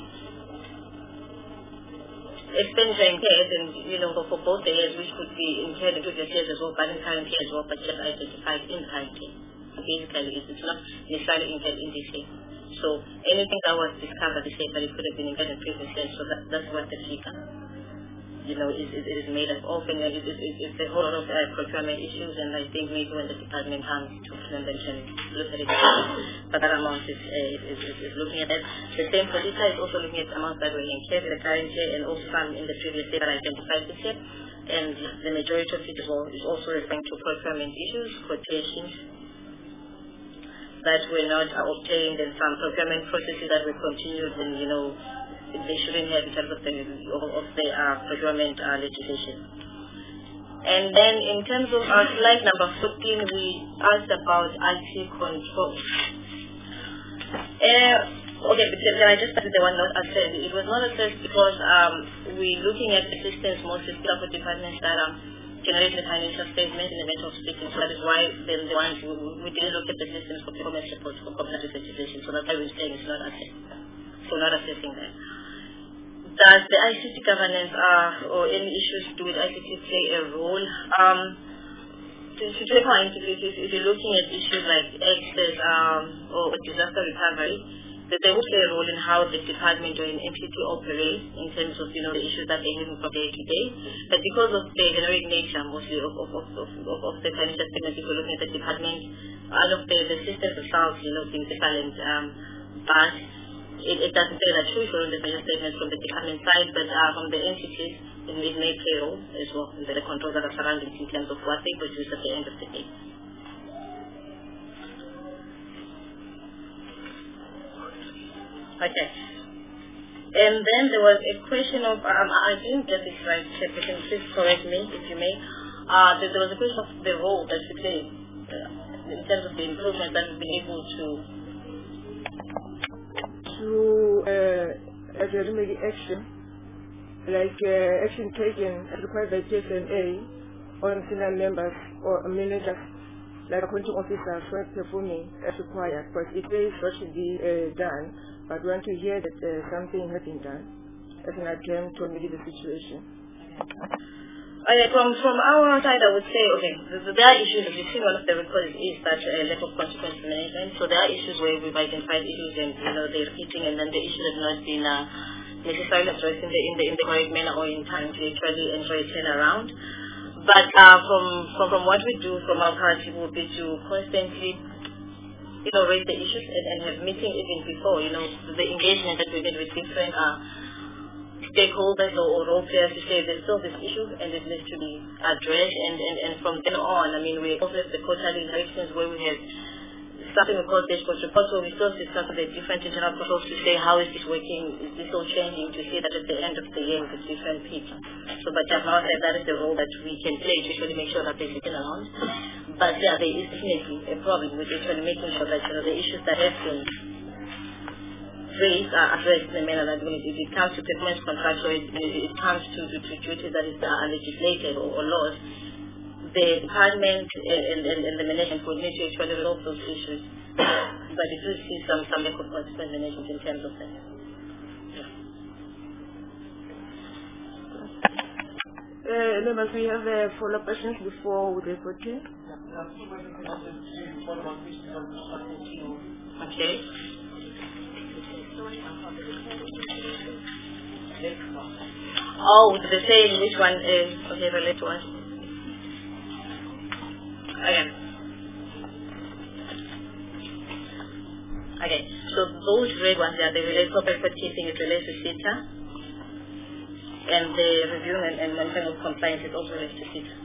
expenditure incurred, and for both the years, which could be incurred in previous years as well, but in current year as well, but just identified in current year. Basically, it's not necessarily incurred in this year. So anything that was discovered this year, but it could have been incurred in previous years. So that's what the figure, is made up of. And it's a whole lot of procurement issues, and I think maybe when the department comes to them, they can look at it. But that amount is looking at that. The same for this is also looking at amounts that were incurred in the current year and also some in the previous year that identified this year. And the majority of it is also referring to procurement issues, quotations that were not obtained, and some procurement processes that were continued, and they shouldn't have in terms of the procurement legislation. And then in terms of our slide number 14, we asked about IT control. Okay, but can I just say the one not assessed? It was not assessed because we're looking at the systems mostly still for departments that generate the financial statements in the matter of speaking. So that is why then the ones we didn't look at the systems for performance reports for comparative legislation. So that's why we're saying it's not assessed. So not assessing that. Does the ICT governance or any issues to do with ICT play a role? To take my interviews, if you're looking at issues like access or disaster recovery, that they will play a role in how the department or an entity operates in terms of the issues that they're having from day to day. But because of the generic nature mostly of the financial statements, if we're looking at the department, out of the systems themselves, being different, but it doesn't say that true for the financial statements from the department side, but from the entities, it may play a role as well in the controls that are surrounding in terms of what they produce at the end of the day. Okay. And then there was a question of, I didn't get this right, Chairperson, please correct me if you may. There was a question of the role that we play in terms of the improvement that we've been able to as a remedy action, like action taken as required by TFMA on senior members or managers, like accounting officers, for performing as required, because it is what should be done. But we want to hear that something has been done as an attempt to remedy the situation. From our side, I would say, okay, there are issues. We've seen one of the reports is that lack of consequence management. So there are issues where we've identified issues and they're repeating, and then the issues have not been necessarily addressed in the correct manner or in time to actually enjoy a turnaround. But from what we do from our part, it would be to constantly raise the issues and have meetings even before, the engagement that we did with different stakeholders or role players to say there's still this issue and it needs to be addressed. And from then on, we also have the quarterly interactions where we have something we call dashboard reports, where we still discuss the different internal controls to say how is this working, is this all changing, to see that at the end of the year with a different picture. So, but just now that is the role that we can play to actually make sure that they're sitting around. But yeah, there is definitely a problem with actually making sure that the issues that have been raised are addressed in a manner that when it comes to performance contracts or it comes to duties that is legislated or laws, the department and the management would need to actually resolve those issues. But it will see some lack of consequence management in terms of that. Members, we have follow-up questions before we report here. Okay. Oh, the same, which one is, okay, relate to what? Okay, so those red ones, they relate to record keeping, it relates to CETA, and the review and monitoring of compliance is also related to CETA.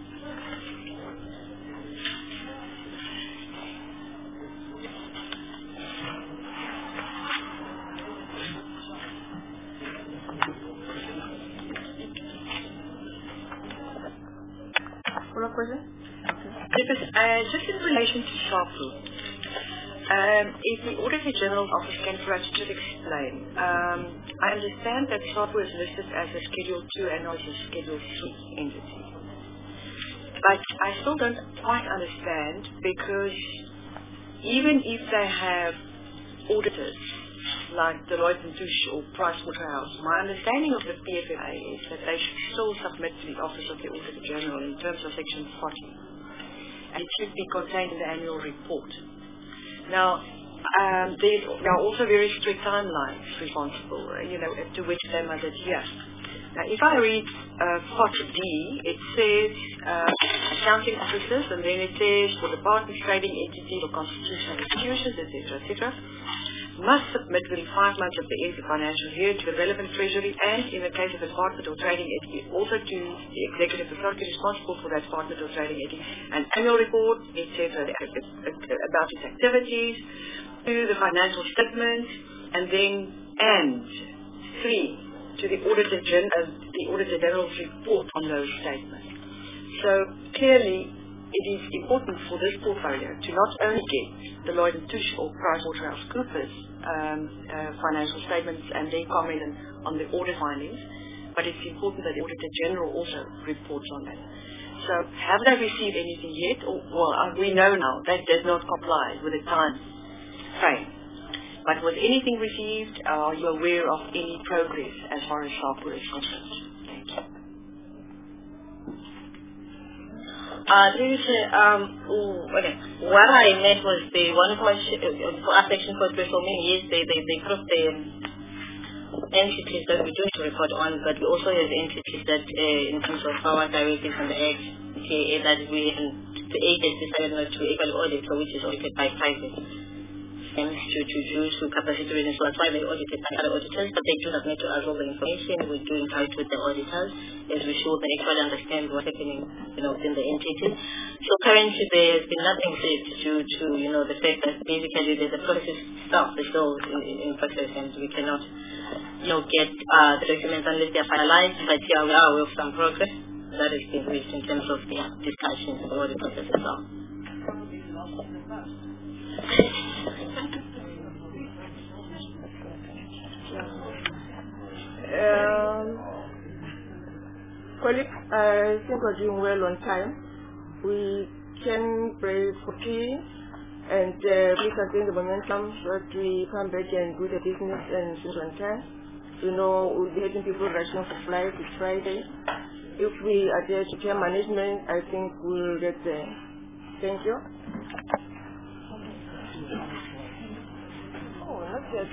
Follow-up question? Okay. Just in relation to SHAPU, if the Auditor General's Office can perhaps just explain. I understand that SHAPU is listed as a Schedule 2 and not a Schedule 3 entity. But I still don't quite understand, because even if they have auditors like Deloitte & Touche or Pricewaterhouse, my understanding of the PFMA is that they should still submit to the Office of the Auditor General in terms of Section 40. And it should be contained in the annual report. Now, there are also very strict timelines responsible, to which they must adhere. Now, if I read 40D, it says accounting officers, and then it says for departments, trading entities, or constitutional institutions, etc., must submit within 5 months of the end of the financial year to the relevant treasury, and in the case of a department or trading entity, also to the executive authority responsible for that department or trading entity, an annual report, etc., about its activities, to the financial statements, and then, and 3, to the Auditor General's report on those statements. So clearly, it is important for this portfolio to not only get Deloitte & Touche or PricewaterhouseCoopers financial statements and their comment on the audit findings, but it's important that the Auditor General also reports on that. So have they received anything yet? We know now that does not comply with the time frame. But was anything received? Are you aware of any progress as far as software is concerned? Thank you. What I meant was the one question for Section 43 for many years, they crossed the entities that we do need to report on, but we also have entities that in terms of our directives and the Act, that we the agents decided not to equally audit, so which is audited by private firms to capacity reading. So that's why they audited by other auditors, but they do not need to ask all the information. We do in touch with the auditors as we should actually understand what's happening, within the entity. So currently there has been nothing said to the fact that basically the process itself is still in process, and we cannot get the documents unless they are finalized. But here we are with some progress that has been reached in terms of the discussions and the audit process itself. Colleagues, I think we're doing well on time. We can pray for tea and please maintain the momentum so that we come back and do the business and finish on time. We'll be having people rushing for flight. It's Friday. If we adhere to care management, I think we'll get there. Thank you. Oh, not yet.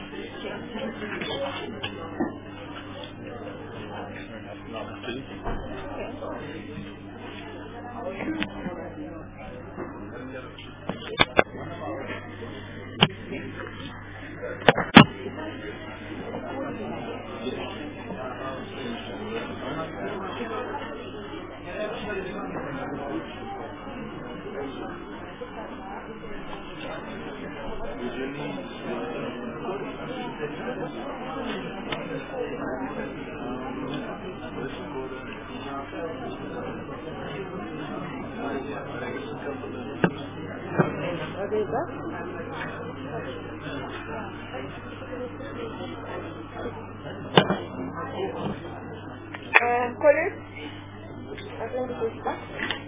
Colleagues, I think this is back.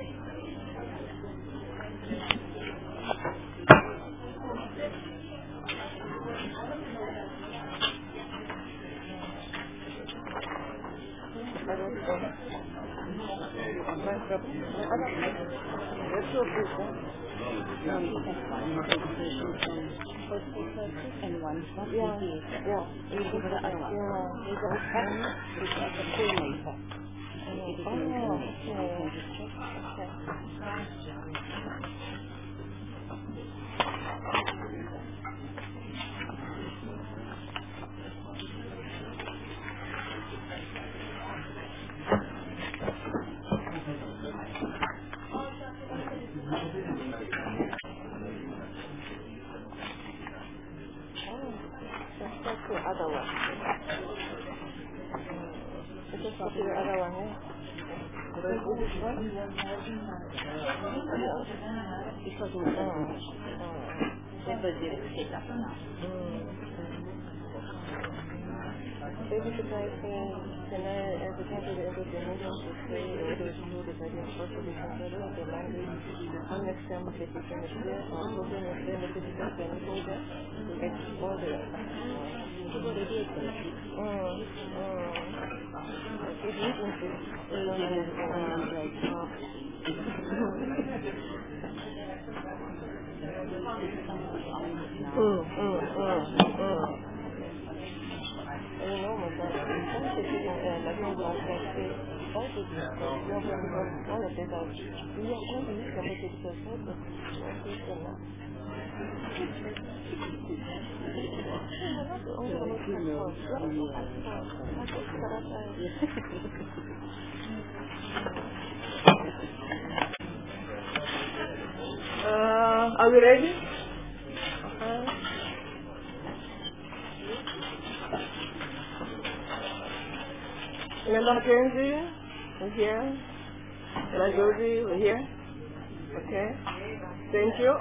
And one from Can I, as a country, the meeting to say providing also the control of the language. One next time the petition is there, or program is there, the petition can go there to explore the are we ready? Member Mackenzie, we're here. Josie, we're here. Okay. Thank you.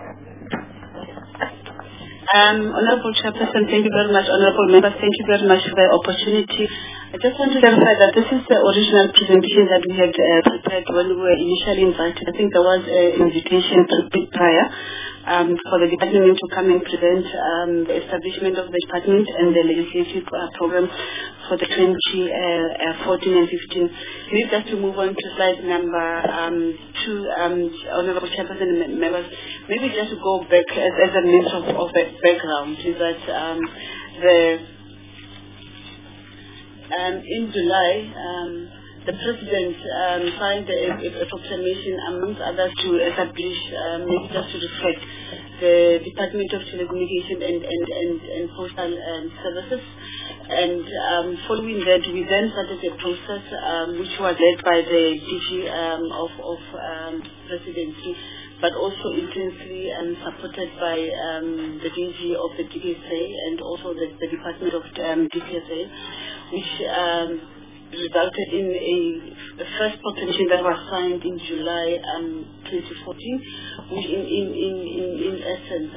Honorable Chairperson, thank you very much. Honorable members, thank you very much for the opportunity. I just want to clarify that this is the original presentation that we had prepared when we were initially invited. I think there was an invitation a bit prior for the department to come and present the establishment of the department and the legislative program for the 2014 and 15. Maybe just to move on to slide number 2, Honorable Chairperson and members, maybe just to go back as a means of background, is that in July, the President signed a proclamation, amongst others, to establish, maybe just to reflect, the Department of Telecommunication and Postal Services. And following that, we then started a process which was led by the DG of Presidency, but also intensely supported by the DG of the DPSA and also the Department of DPSA, which resulted in a first proclamation that was signed in July 2014, which in essence,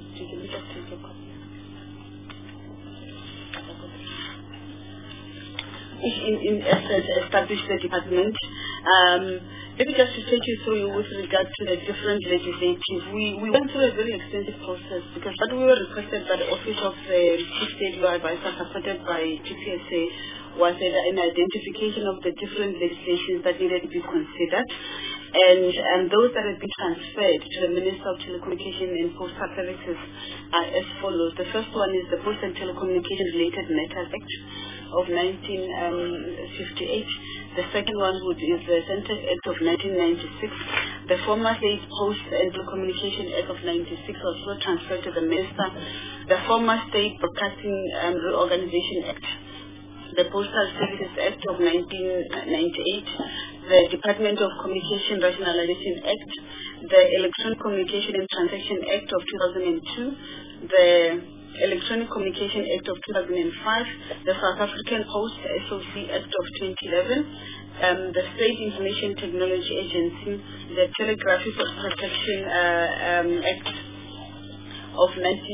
established the department. Maybe just to take you through with regard to the different legislative, we went through a very extensive process because what we were requested by the Office of the Chief State Law Advisor, supported by TPSA, was an identification of the different legislations that needed to be considered, and those that had been transferred to the Minister of Telecommunication and Postal Services are as follows. The first one is the Post and Telecommunication Related Matters Act of 1958. The second one is the Census Act of 1996. The former State Post and Telecommunication Act of 96 was also transferred to the Minister. The former State Broadcasting Reorganization Act. The Postal Services Act of 1998. The Department of Communication Rationalization Act. The Electronic Communication and Transaction Act of 2002. The Electronic Communication Act of 2005, the South African Post SOC Act of 2011, the State Information Technology Agency, the Telegraphy Protection Act of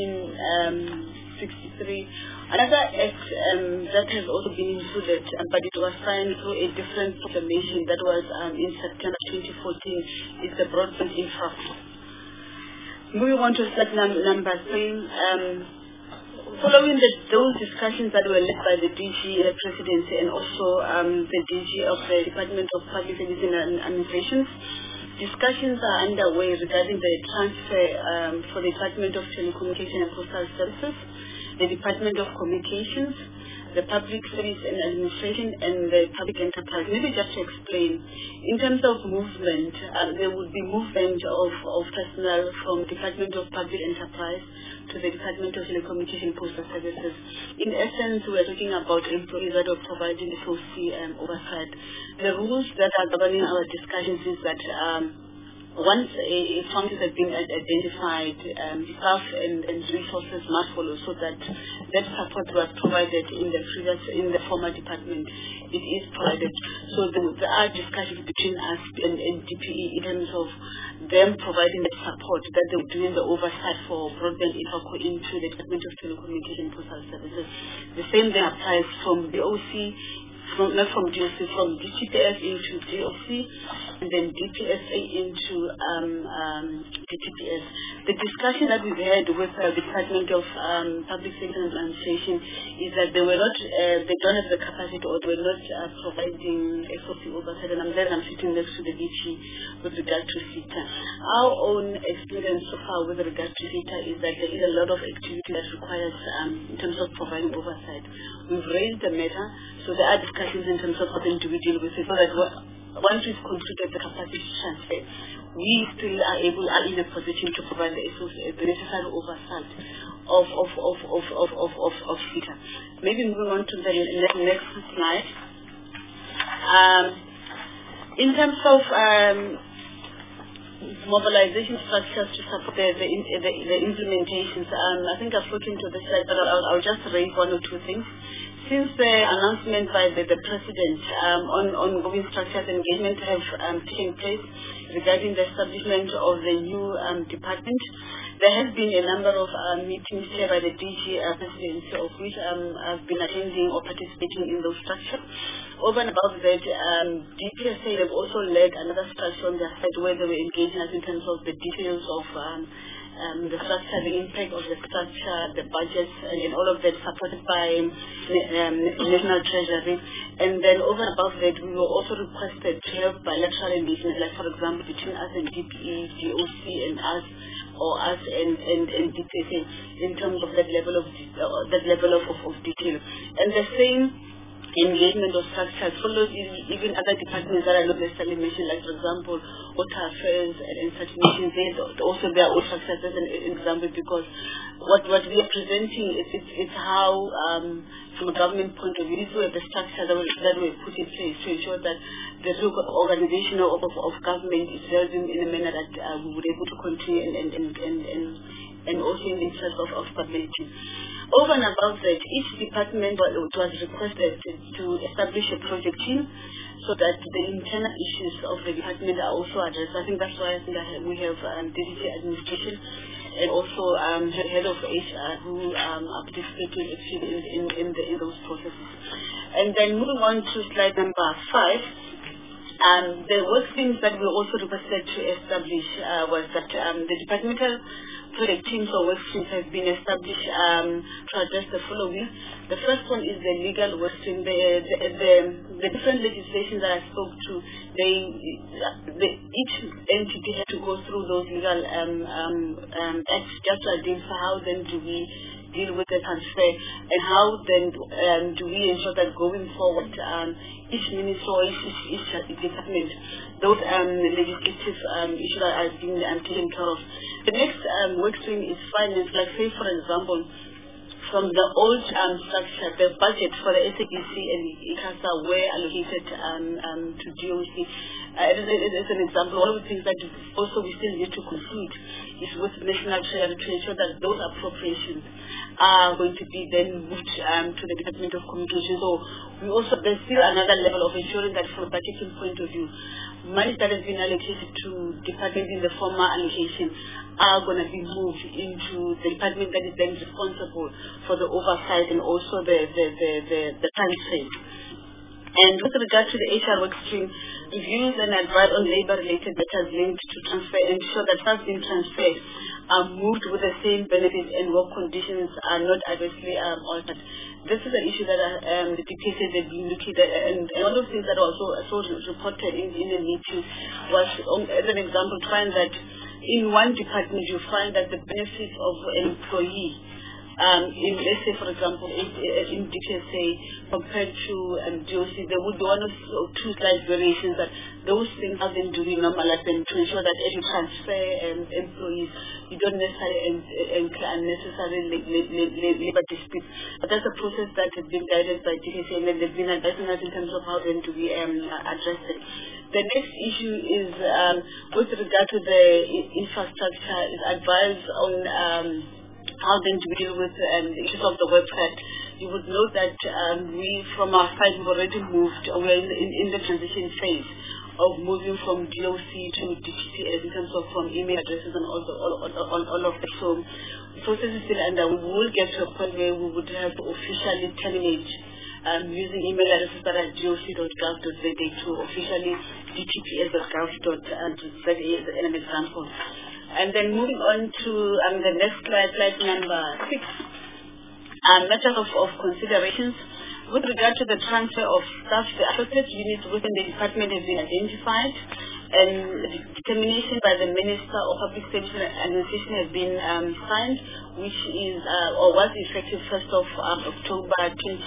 1963. Another act that has also been included, but it was signed through a different proclamation that was in September 2014, is the Broadband Infrastructure. Moving on to slide number 3. Following those discussions that were led by the DG Presidency and also the DG of the Department of Public Service and Administrations, discussions are underway regarding the transfer for the Department of Telecommunication and Postal Services, the Department of Communications, the Public Service and Administration, and the Public Enterprise. Maybe just to explain, in terms of movement, there would be movement of personnel from Department of Public Enterprise to the Department of Telecommunication and Postal Services. In essence, we are talking about employees that are providing SOC oversight. The rules that are governing our discussions is that once a fund has been identified, staff and resources must follow, so that support was provided in the former department. It is provided. So there are discussions between us and DPE in terms of them providing the support that they were doing the oversight for broadband infrastructure into the Department of Telecommunication and Postal Services. The same then applies from the OC not from DOC, from DTPS into DOC, and then DPSA into DTPS. The discussion that we've had with the Department of Public Sector and Administration is that they were not, they don't have the capacity, or they were not providing SOP oversight, and I'm glad I'm sitting next to the DG with regard to CETA. Our own experience so far with regard to CETA is that there is a lot of activity that requires in terms of providing oversight. We've raised the matter, so there are discussions in terms of how then do we deal with it, so that once we've concluded the capacity transfer, we still are in a position to provide the necessary oversight of CETA. Maybe moving on to the next slide. In terms of mobilization structures to support the implementations, I think I've spoken to this slide, but I'll just raise one or two things. Since the announcement by the President on ongoing structures engagement have taken place regarding the establishment of the new department, there has been a number of meetings here by the DG presidency, of which I've been attending or participating in those structures. Over and above that, DPSA have also led another structure on their side where they were engaging us in terms of the details of the structure, the impact of the structure, the budgets, and all of that supported by National Treasury. And then over and above that, we were also requested to have bilateral engagement, like for example between us and DPE, DOC, and us, or us and DPSA, in terms of that level of detail. And the same engagement of structures follows even other departments that are not necessarily mentioned, like for example water affairs and such missions. They also their own structures as an example, because what we are presenting is how from a government point of view, these were the structures that were put in place to ensure that the organization of government is held in a manner that we would be able to continue and also in the interest of stability. Over and above that, each department was requested to establish a project team so that the internal issues of the department are also addressed. I think that's why we have DDG administration and also head of HR who are participating in those processes. And then moving on to slide number 5, the work streams that we also requested to establish was that the departmental project teams or work streams have been established to address the following. The first one is the legal work stream. The different legislation that I spoke to, each entity had to go through those legal acts just to identify how then do we deal with the transfer, and how then do we ensure that going forward each ministry or each department, those legislative issues are being taken care of. The next work stream is finance. Like say for example, from the old structure, the budget for the SABC and ICASA were allocated to DOC. As an example, one of the things that also we still need to conclude is with National Treasury to ensure that those appropriations are going to be then moved to the Department of Communications. So there's still another level of ensuring that from a budgeting point of view, money that has been allocated to department in the former allocation are going to be moved into the department that is then responsible for the oversight and also the transfer. And with regard to the HR work stream, reviews and advice on labor-related matters linked to transfer, ensure that funds being transferred are moved with the same benefits and work conditions are not adversely altered. This is an issue that the DPSA has been looking at, and one of the things that also reported in the meeting was, as an example, find that in one department you find that the benefits of an employee let's say for example in DPSA compared to DOC, there would be one or two slight variations that those things have been doing normalized and to ensure that as you transfer employees, you don't necessarily incur unnecessary labor disputes. But that's a process that has been guided by DPSA, and then they've been advising us in terms of how then do we address it. The next issue is with regard to the infrastructure, is advice on how then to deal with the issues of the website. You would note that we, from our side, we've already moved, we're in the transition phase of moving from DOC to DPSA in terms of from email addresses and all of that. So the process is still under. We will get to a point where we would have to officially terminate using email addresses that are goc.gov.za to officially dtps.gov.za as an example. And then moving on to the next slide, slide number 6, matters of considerations. With regard to the transfer of staff, the appropriate units within the department have been identified, and the determination by the Minister of Public Service Administration has been signed, which is or was effective 1st of October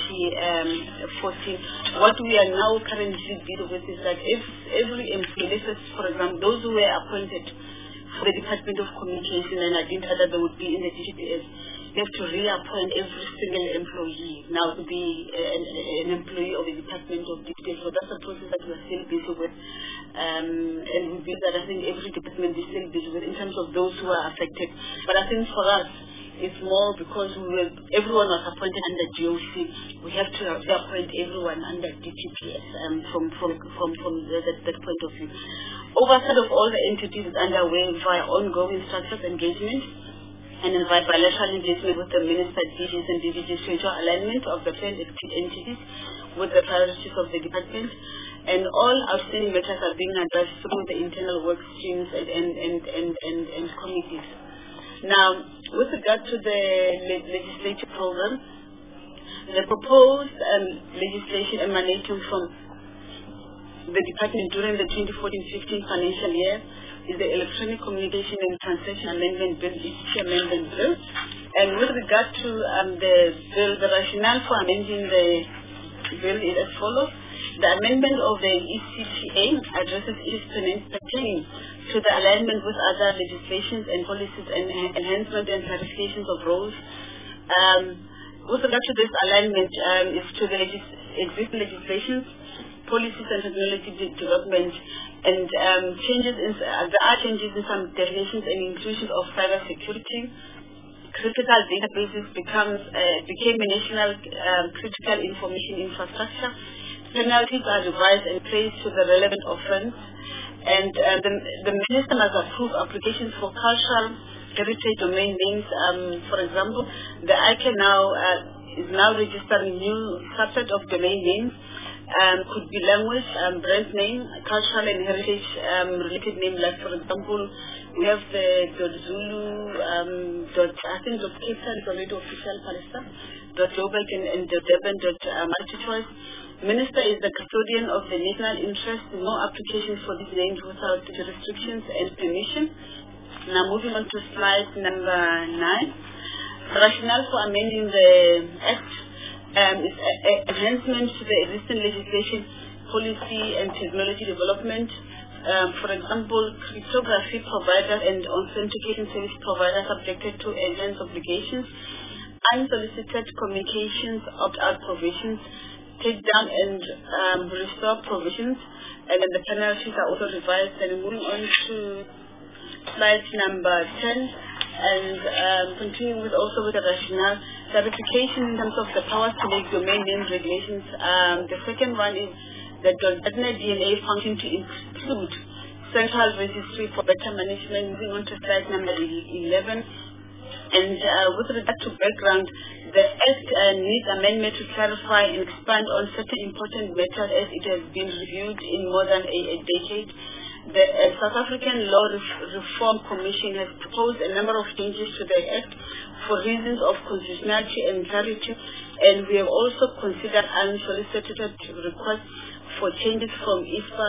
2014. What we are now currently dealing with is that if every employee, for example, those who were appointed for the Department of Communication and identified that they would be in the DTPS, they have to reappoint every single employee now to be an employee of the Department of DTPS. So that's a process that we are still busy with. And we believe that I think every department is still busy with in terms of those who are affected. But I think for us, it's more because everyone was appointed under GOC. We have to reappoint everyone under DTPS from that point of view. Oversight of all the entities is underway via ongoing structured engagement and in bilateral engagement with the Minister, DGs and DVGs to ensure alignment of the planned entities with the priorities of the department. And all outstanding matters are being addressed through the internal work streams and committees. Now, with regard to the legislative program, the proposed legislation emanating from the department during the 2014-15 financial year is the Electronic Communication and Transaction Amendment Bill, ECT Amendment Bill. And with regard to the bill, the rationale for amending the bill is as follows. The amendment of the ECTA addresses issues pertaining to the alignment with other legislations and policies and enhancement and clarifications of roles. With regard to this alignment, is to the existing legislations, policies and technology development, and there are changes in some definitions and inclusion of cyber security. Critical databases became a national critical information infrastructure. Penalties are revised and placed to the relevant offence. And the Minister must approve applications for cultural heritage domain names. For example, the ICANN is now registering new subset of domain names. Could be language, brand name, cultural and heritage related name, like for example, we have the .Zulu, I think .Cape Town is already official Palestine, .Joburg and .Durban, multi-choice. Minister is the custodian of the national interest. No applications for these names without restrictions and permission. Now moving on to slide number 9. The rationale for amending the Act is enhancement to the existing legislation, policy and technology development. For example, cryptography providers and authentication service providers subjected to agents obligations, unsolicited communications, opt-out provisions, take down and restore provisions, and then the penalties are also revised. And moving on to slide number 10, and continuing with also with the rationale, clarification in terms of the powers to make domain name regulations. The second one is the .NET DNA function to include central registry for better management. Moving on to slide number 11. And with regard to background, the Act needs amendment to clarify and expand on certain important matters as it has been reviewed in more than a decade. The South African Law Reform Commission has proposed a number of changes to the Act for reasons of constitutionality and clarity, and we have also considered unsolicited requests for changes from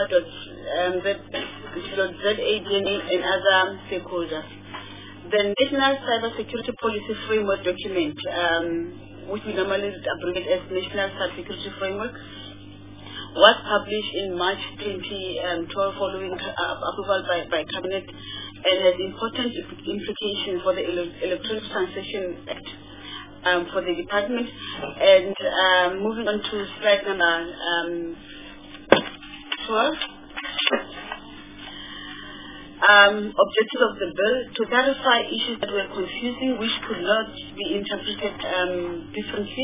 IFA.ZADNA and other stakeholders. The National Cybersecurity Policy Framework document, which we normally abbreviate as National Cybersecurity Framework, was published in March 2012 following approval by Cabinet, and has important implications for the Electronic Transaction Act for the department. And moving on to slide number 12. Objective of the bill: to clarify issues that were confusing, which could not be interpreted differently,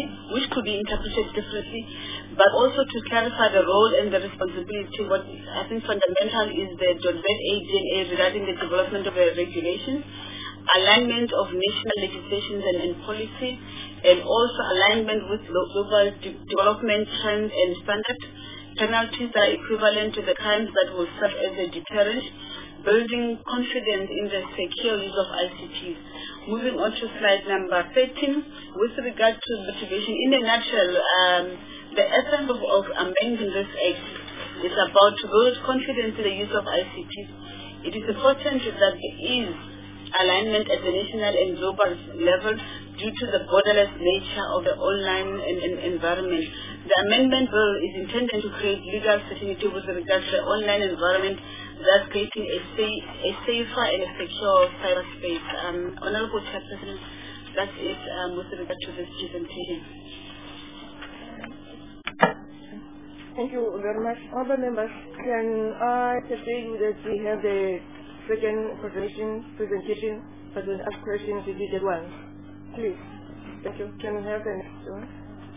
but also to clarify the role and the responsibility. What I think fundamental is the .ZA DNA regarding the development of the regulations, alignment of national legislations and policy, and also alignment with global development trends and standards. Penalties are equivalent to the crimes that will serve as a deterrent, building confidence in the secure use of ICTs. Moving on to slide number 13, with regard to motivation, in a nutshell, the essence of amending this act is about to build confidence in the use of ICTs. It is important that there is alignment at the national and global level due to the borderless nature of the online environment. The amendment bill is intended to create legal certainty with regard to the online environment, thus creating a safer and a secure cyberspace. Honorable Chairperson, that's it with regard to this presentation. Thank you very much. Other members, can I say that we have the second presentation, but we'll ask questions repeated once. Please. Thank you. Can we have the next one?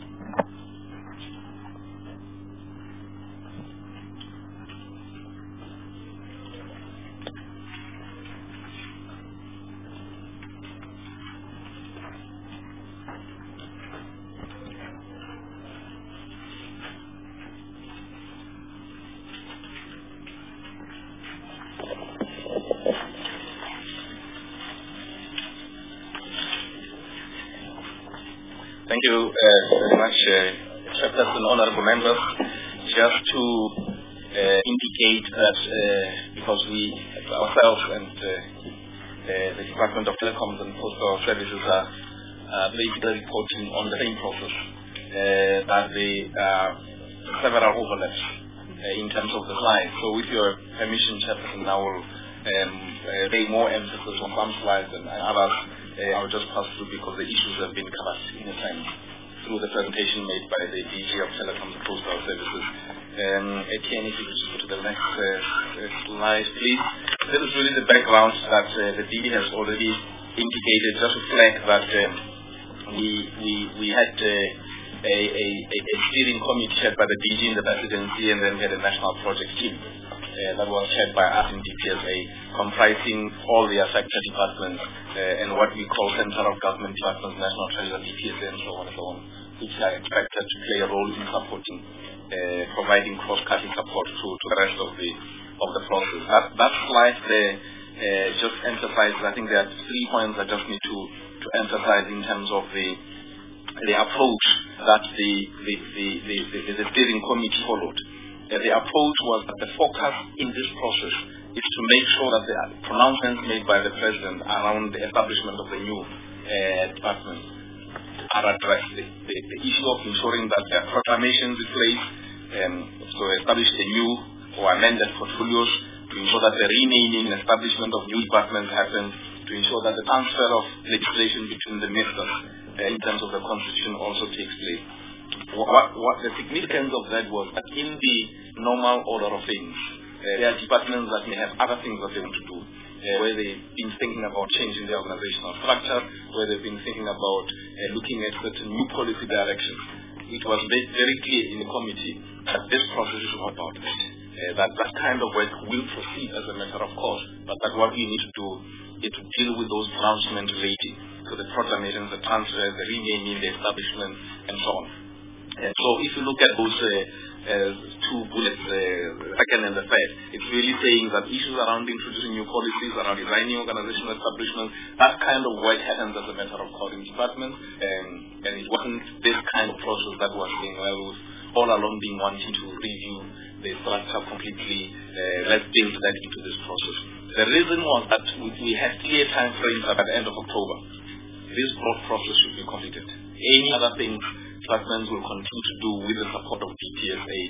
Thank you very much, Chairperson, honorable members. Just to indicate that because we ourselves and the Department of Telecoms and Postal Services are basically reporting on the same process, that there are several overlaps in terms of the slides. So with your permission, Chairperson, I will lay more emphasis on some slides and others I'll just pass through because the issues have been covered in a sense through the presentation made by the DG of Telecoms and Postal Services. Etienne, if you could just go to the next slide, please. This is really the background that the DG has already indicated. Just to flag that we had a steering committee chaired by the DG in the presidency, and then we had a national project team that was chaired by us in DPSA, comprising all the affected departments and what we call Center of Government Departments, National Treasury, DPSA, and so on, which are expected to play a role in supporting, providing cross-cutting support to the rest of the process. That slide there just emphasizes, I think there are 3 points I just need to emphasize in terms of the approach that the steering committee followed. The approach was that the focus in this process is to make sure that the pronouncements made by the President around the establishment of the new department are addressed. The issue of ensuring that there are proclamations in place to establish the new or amended portfolios, to ensure that the renaming and establishment of new departments happens, to ensure that the transfer of legislation between the ministers in terms of the Constitution also takes place. What the significance of that was that in the normal order of things, there are departments that may have other things that they want to do, where they've been thinking about changing their organizational structure, where they've been thinking about looking at certain new policy directions. It was very clear in the committee that this process is not about that. That kind of work will proceed as a matter of course, but that what we need to do is to deal with those pronouncements relating to the proclamations, the transfers, the renaming, the establishment, and so on. So if you look at those 2 bullets, the second and the third, it's really saying that issues around introducing new policies, around designing organizational establishments, that kind of work happens as a matter of course in departments, and it wasn't this kind of process that was being all along being wanting to review the structure completely. Let's build that into this process. The reason was that we had clear time frames at the end of October. This broad process should be completed. Any other things departments will continue to do with the support of DPSA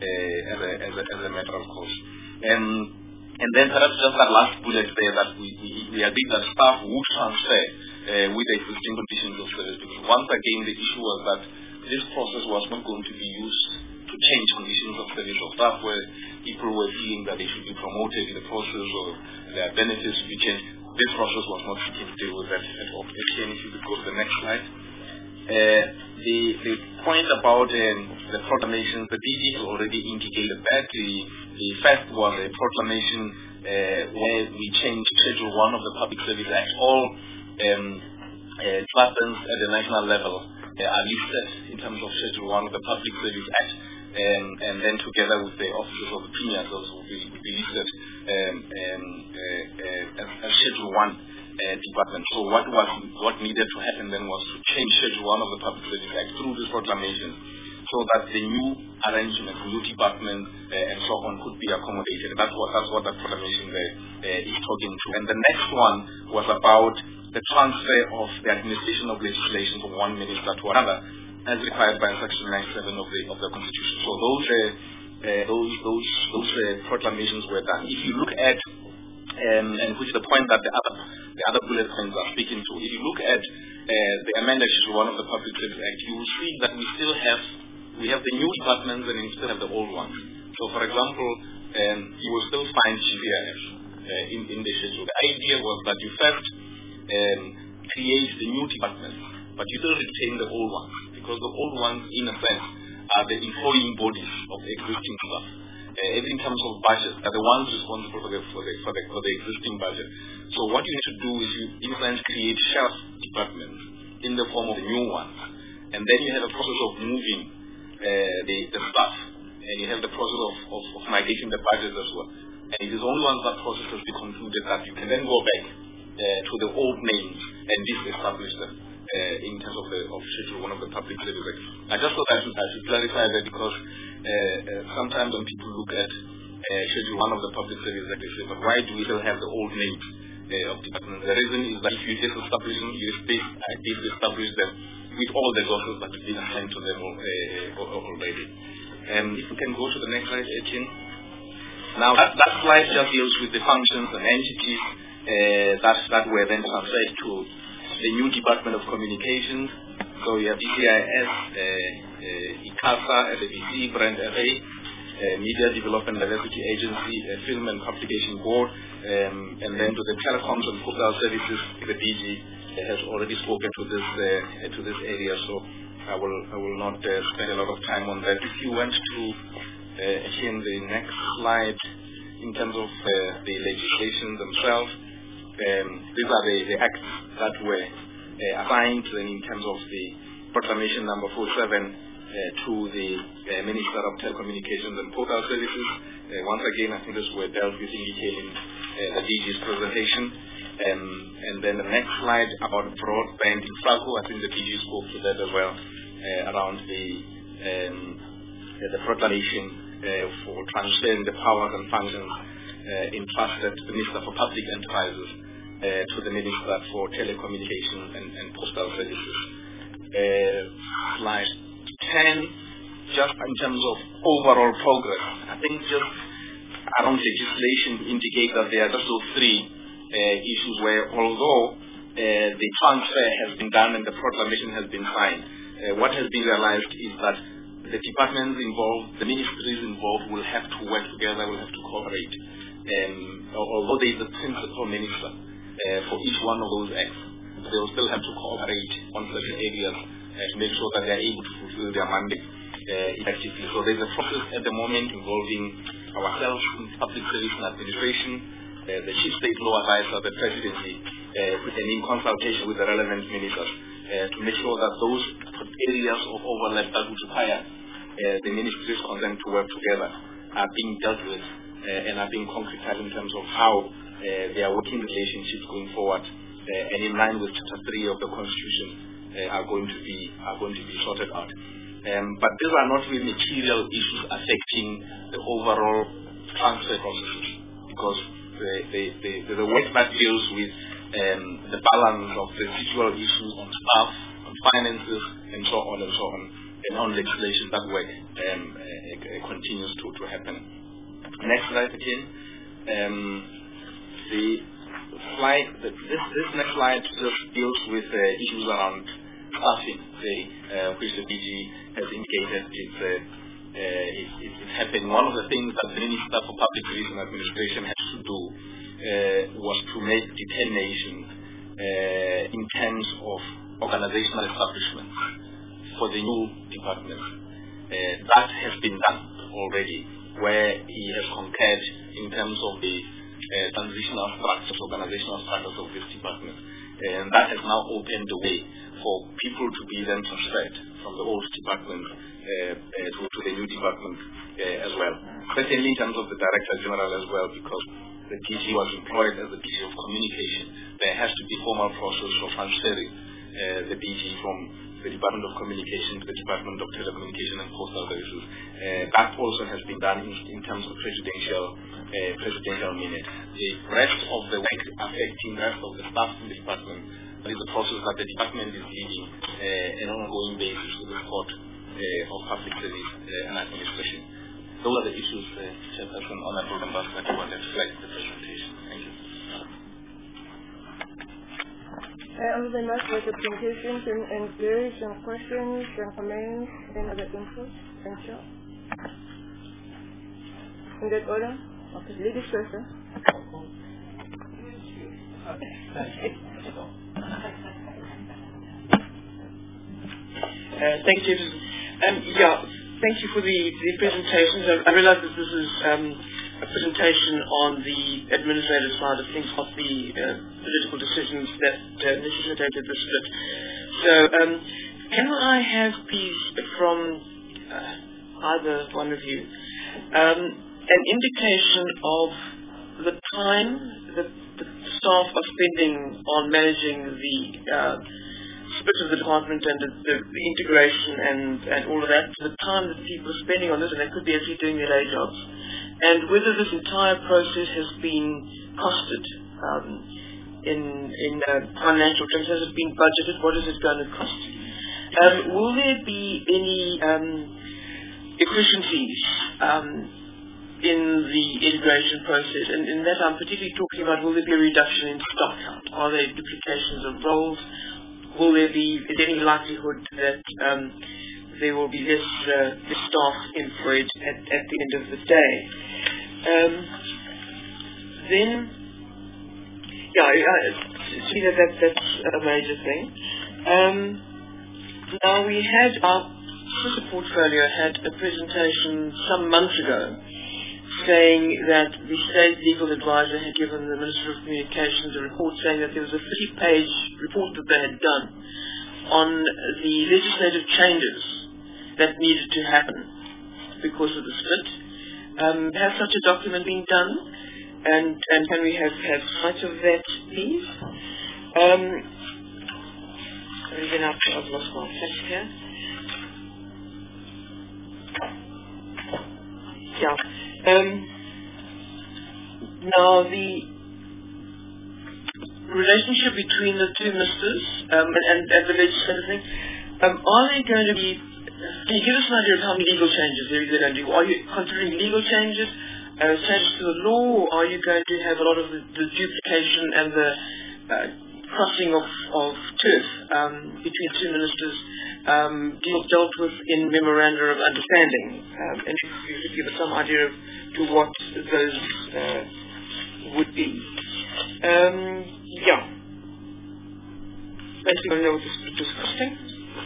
as a matter of course. And then perhaps just that last bullet there that we agreed that staff would transfer with the existing conditions of service. Because once again the issue was that this process was not going to be used to change conditions of service of staff where people were feeling that they should be promoted in the process or their benefits should be changed. This process was not seeking to deal with that at all. Again, if you could go to the next slide. the point about the proclamations, the DG has already indicated that. The first was a proclamation where we changed Schedule 1 of the Public Service Act. All departments at the national level are listed in terms of Schedule 1 of the Public Service Act, and then together with the officers of the Premier, those will be listed as Schedule 1 department. So what needed to happen then was to change Schedule 1 of the Public Service Act through this proclamation, so that the new arrangement, new department, and so on could be accommodated. That's what that proclamation is talking to. And the next one was about the transfer of the administration of legislation from one minister to another, as required by Section 97 of the Constitution. So those proclamations were done. If you look at and which is the point that the other bullet points are speaking to. If you look at the amended Schedule 1 of the Public Service Act, you will see that we have the new departments and we still have the old ones. So, for example, you will still find GPIF in the schedule. The idea was that you first create the new departments, but you still retain the old ones, because the old ones, in a sense, are the employing bodies of the existing staff. In terms of budget, are the ones responsible for the existing budget. So what you need to do is you, in a sense, create shelf departments in the form of the new ones, and then you have a process of moving the staff, and you have the process of migrating the budget as well. And it is only once that process has been concluded that you can then go back to the old names and disestablish them in terms of Schedule 1 of the Public Service Act. I just thought I should clarify that, because sometimes when people look at Schedule 1 of the Public Service Act, they say, but why do we still have the old names of departments? The reason is that if you disestablish them, you disestablish them with all the resources that have been assigned to them already. If we can go to the next slide, 18. Now, that slide just deals with the functions and entities that were then transferred to the new Department of Communications. So you have DCIS, ICASA, FABC, Brand FA, Media Development Diversity Agency, Film and Publication Board, and then to the Telecoms and Postal Services. The DG has already spoken to this area, so I will not spend a lot of time on that. If you went to again the next slide, in terms of the legislation themselves, these are the acts that were assigned in terms of the proclamation number 47 to the Minister of Telecommunications and Postal Services. Once again, I think this were dealt with in detail in the DG's presentation. And then the next slide about broadband in SACO, I think the DG spoke to that as well, around the proclamation for transferring the powers and functions entrusted to the Minister for Public Enterprises to the Minister for Telecommunications and Postal Services. Slide 10, just in terms of overall progress, I think just around legislation indicate that there are just those three issues where, although the transfer has been done and the proclamation has been signed, what has been realized is that the departments involved, the ministries involved, will have to work together, will have to cooperate. Although there is a principal minister for each one of those acts, they will still have to cooperate on certain areas to make sure that they are able to fulfill their mandate effectively. So there is a process at the moment involving ourselves in public service and administration, the chief state law advisor, the presidency, and in consultation with the relevant ministers, to make sure that those areas of overlap that would require the ministries concerned to work together are being dealt with and are being concretized in terms of how their working relationships going forward and in line with Chapter 3 of the Constitution are going to be sorted out. But these are not really material issues affecting the overall transfer processes, because the work that deals with the balance of the residual issues on staff, on finances, and so on, and on legislation, that work continues to happen. Next slide again. This next slide just deals with issues around staffing, which the DG has indicated it's happening. One of the things that the Minister for Public Service and Administration has to do was to make determinations in terms of organizational establishments for the new department. That has been done already, where he has concurred in terms of the transitional structures, organizational structures of this department. And that has now opened the way for people to be then transferred from the old department to the new department as well. Certainly in terms of the Director General as well, because the DG was employed as the DG of communication, there has to be formal process for transferring the DG from the Department of Communication to the Department of Telecommunication and Postal Services. That also has been done in terms of presidential minutes. The rest of the work affecting the rest of the staff in the department is a process that the department is leading an ongoing basis with the Court of Public Service and Administration. Those are the issues, Chairperson, Honourable Members, that I wanted to flag in the presentation. Thank you. Honourable Members, for the presentation, can engage some questions and comments and other input. Thank you. In that order? Okay, ladies first, sir. Thank you. Thank you for the presentations. I realize that this is a presentation on the administrative side of things, of the political decisions that necessitated the split. So, can I have, please, from either one of you, an indication of the time that the staff are spending on managing the split of the department and the integration and all of that, the time that people are spending on this, and they could be actually doing their day jobs, and whether this entire process has been costed in financial terms. Has it been budgeted? What is it going to cost? Will there be any efficiencies in the integration process? And in that I'm particularly talking about, will there be a reduction in staff count? Are there duplications of roles? Is there any likelihood that there will be less staff employed at the end of the day? I see that's a major thing. Now we had our sister portfolio had a presentation some months ago saying that the State Legal Advisor had given the Minister of Communications a report saying that there was a 30-page report that they had done on the legislative changes that needed to happen because of the split. Has such a document been done? And can we have sight of that, please? Then I've lost my text here. Now the relationship between the two ministers and the legislative thing, are they going to be, can you give us an idea of how many legal changes they're going to do? Are you considering legal changes, changes to the law, or are you going to have a lot of the duplication and the crossing of turf between two ministers dealt with in memoranda of understanding? And if you could give us some idea of to what those would be. Basically, I know what this is discussing.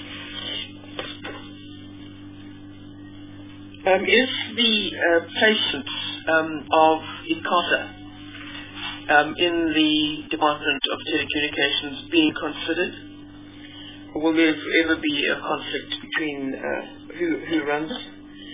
Is the placement of ICASA in the Department of Telecommunications being considered? Or will there ever be a conflict between who runs it?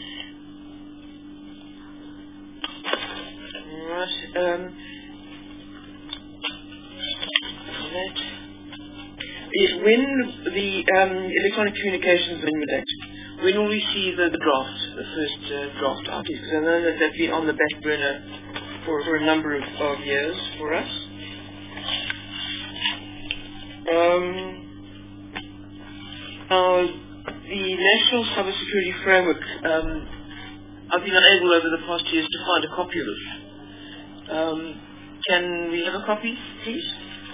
When the electronic communications mandate, when will we see the draft, the first draft out? Because I know that that's been on the back burner for a number of years for us. Now, the National Cybersecurity Framework, I've been unable over the past years to find a copy of it. Can we have a copy, please?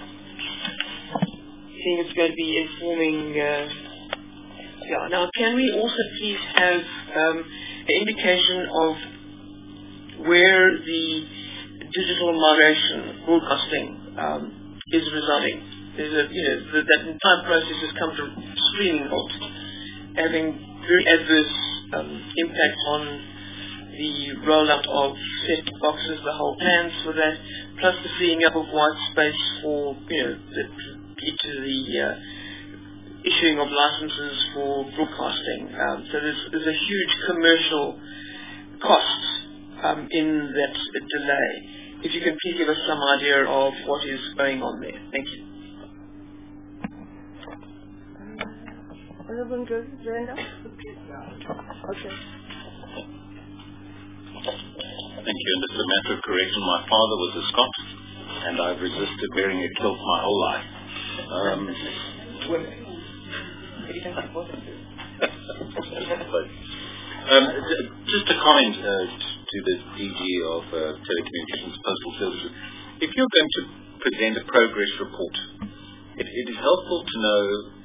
I think it's going to be informing. Now, can we also please have an indication of where the digital migration broadcasting is residing? There's that entire process has come to screaming halt, having very adverse impact on the rollout of set boxes, the whole plans for that, plus the freeing up of white space for the issuing of licenses for broadcasting. So there's a huge commercial cost in that delay. If you can please give us some idea of what is going on there. Thank you. Honorable Joenda? Okay. Thank you. And this is a matter of correction. My father was a Scot, and I've resisted wearing a kilt my whole life. Just a comment to the DG of Telecommunications Postal Services. If you're going to present a progress report, it is helpful to know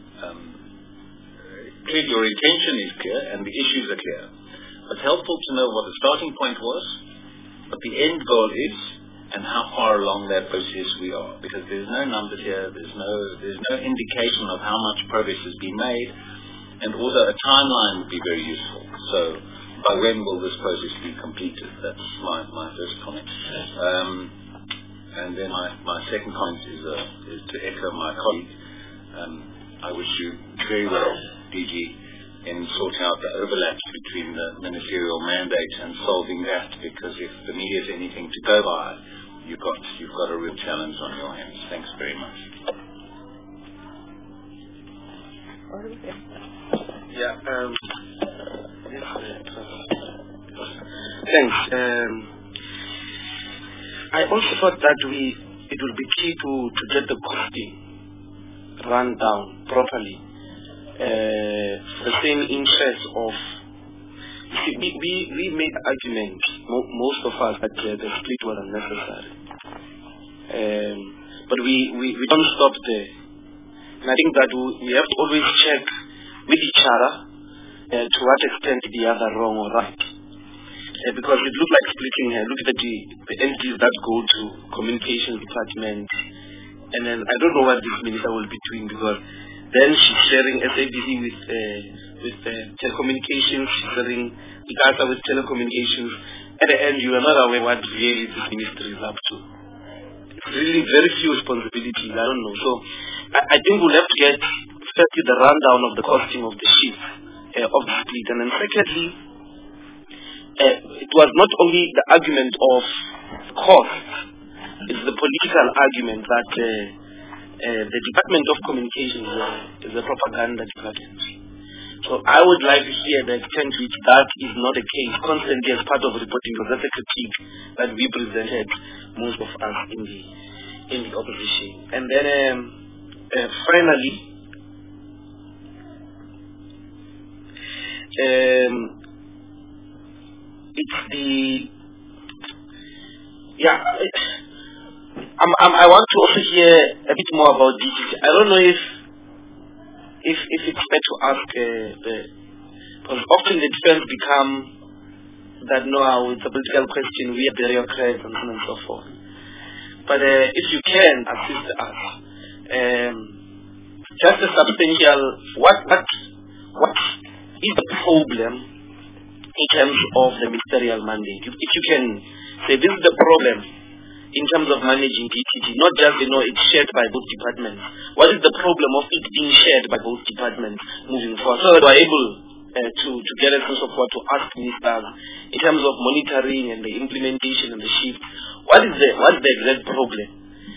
clearly your intention is clear and the issues are clear. It's helpful to know what the starting point was, what the end goal is, and how far along that process we are. Because there's no numbers here, there's no indication of how much progress has been made, and also a timeline would be very useful. So, by when will this process be completed? That's my first comment. And then my second comment is to echo my colleague. I wish you very well, DG, in sorting out the overlaps between the ministerial mandate and solving that, because if the media is anything to go by, you've got a real challenge on your hands. Thanks very much. Yeah. Thanks. I also thought that it would be key to get the costing run down properly. The same interest of, we made arguments, most of us, that the split was unnecessary. But we don't stop there. And I think that we have to always check with each other to what extent the other wrong or right. Because it looked like splitting here. Look at the entities that go to communications department. And then I don't know what this minister will be doing, because then she's sharing SABC with telecommunications, she's sharing ICASA with telecommunications. At the end, you are not aware what really this ministry is up to. It's really very few responsibilities, I don't know. So I think we'll have to get firstly the rundown of the costing of the shift of the split. And then secondly, it was not only the argument of cost, it's the political argument that the Department of Communications is a propaganda department. So I would like to hear the extent to which that is not the case constantly as part of reporting, because that's a critique that we presented, most of us in the opposition. And then finally, it's the I want to also hear a bit more about DTT. I don't know if it's fair to ask, because often the defense become that no, it's a political question, we are bureaucrats and so on and so forth. But if you can assist us, just a substantial, what is the problem in terms of the ministerial mandate? If you can say this is the problem in terms of managing DTT, not just, it's shared by both departments. What is the problem of it being shared by both departments moving forward? So that we're able to get a sense of what to ask ministers in terms of monitoring and the implementation and the shift. What is the exact problem?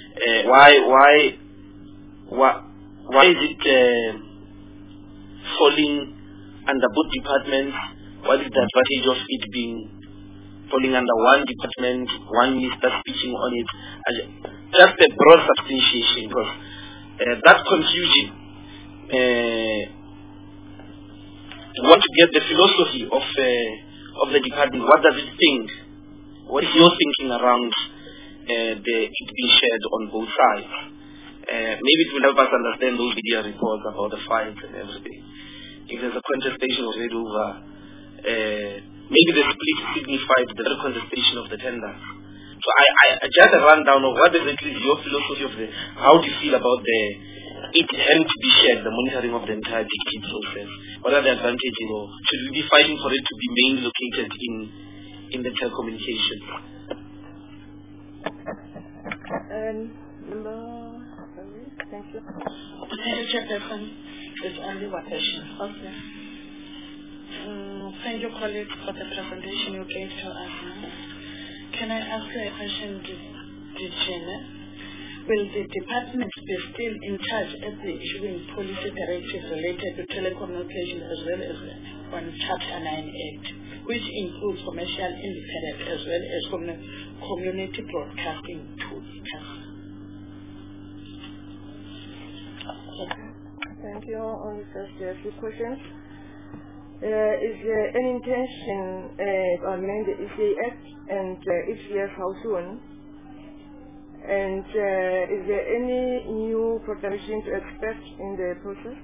Why is it falling under both departments? What is the advantage of it being falling under one department, one minister speaking on it? Just a broad substantiation, because that confusion, want to get the philosophy of the department. What does it think? What is your thinking around it being shared on both sides? Maybe it will help us understand those media reports about the fights and everything. If there's a contestation already over, maybe the split signified the contestation of the tender. So I just a rundown of what exactly is your philosophy of how do you feel about it hadn't to be shared, the monitoring of the entire DK process? What are the advantages, or should we be fighting for it to be mainly located in the telecommunications? Thank you. Potential Chairperson, there's only one question. Okay. Thank you, colleagues, for the presentation you gave to us now. Can I ask you a question, Jenna? Will the department be still in charge of the issuing policy directives related to telecommunications as well as on Chapter 9 Act, which includes commercial independence as well as community broadcasting tools? Thank you. On first, a few questions. Is there any intention to amend the ECA Act, and if yes, how soon? And is there any new proclamation to expect in the process?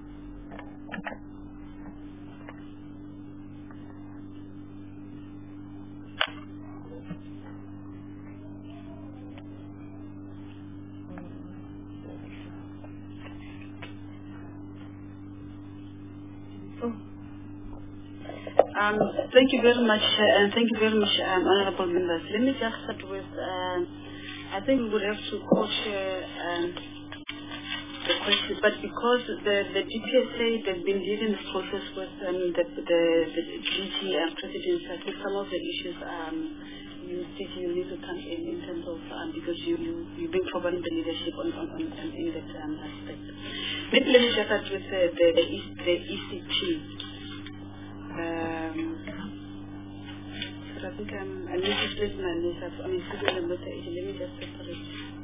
Thank you very much, and thank you very much, honorable members. Let me just start with, I think we would have to co-share the question, but because the DPSA has been leading this process with the DG presidents, I think some of the issues you need to come in terms of, because you've been providing the leadership on in that aspect. Maybe let me start with the ECT. So I think I need to split my list up. Let me just separate.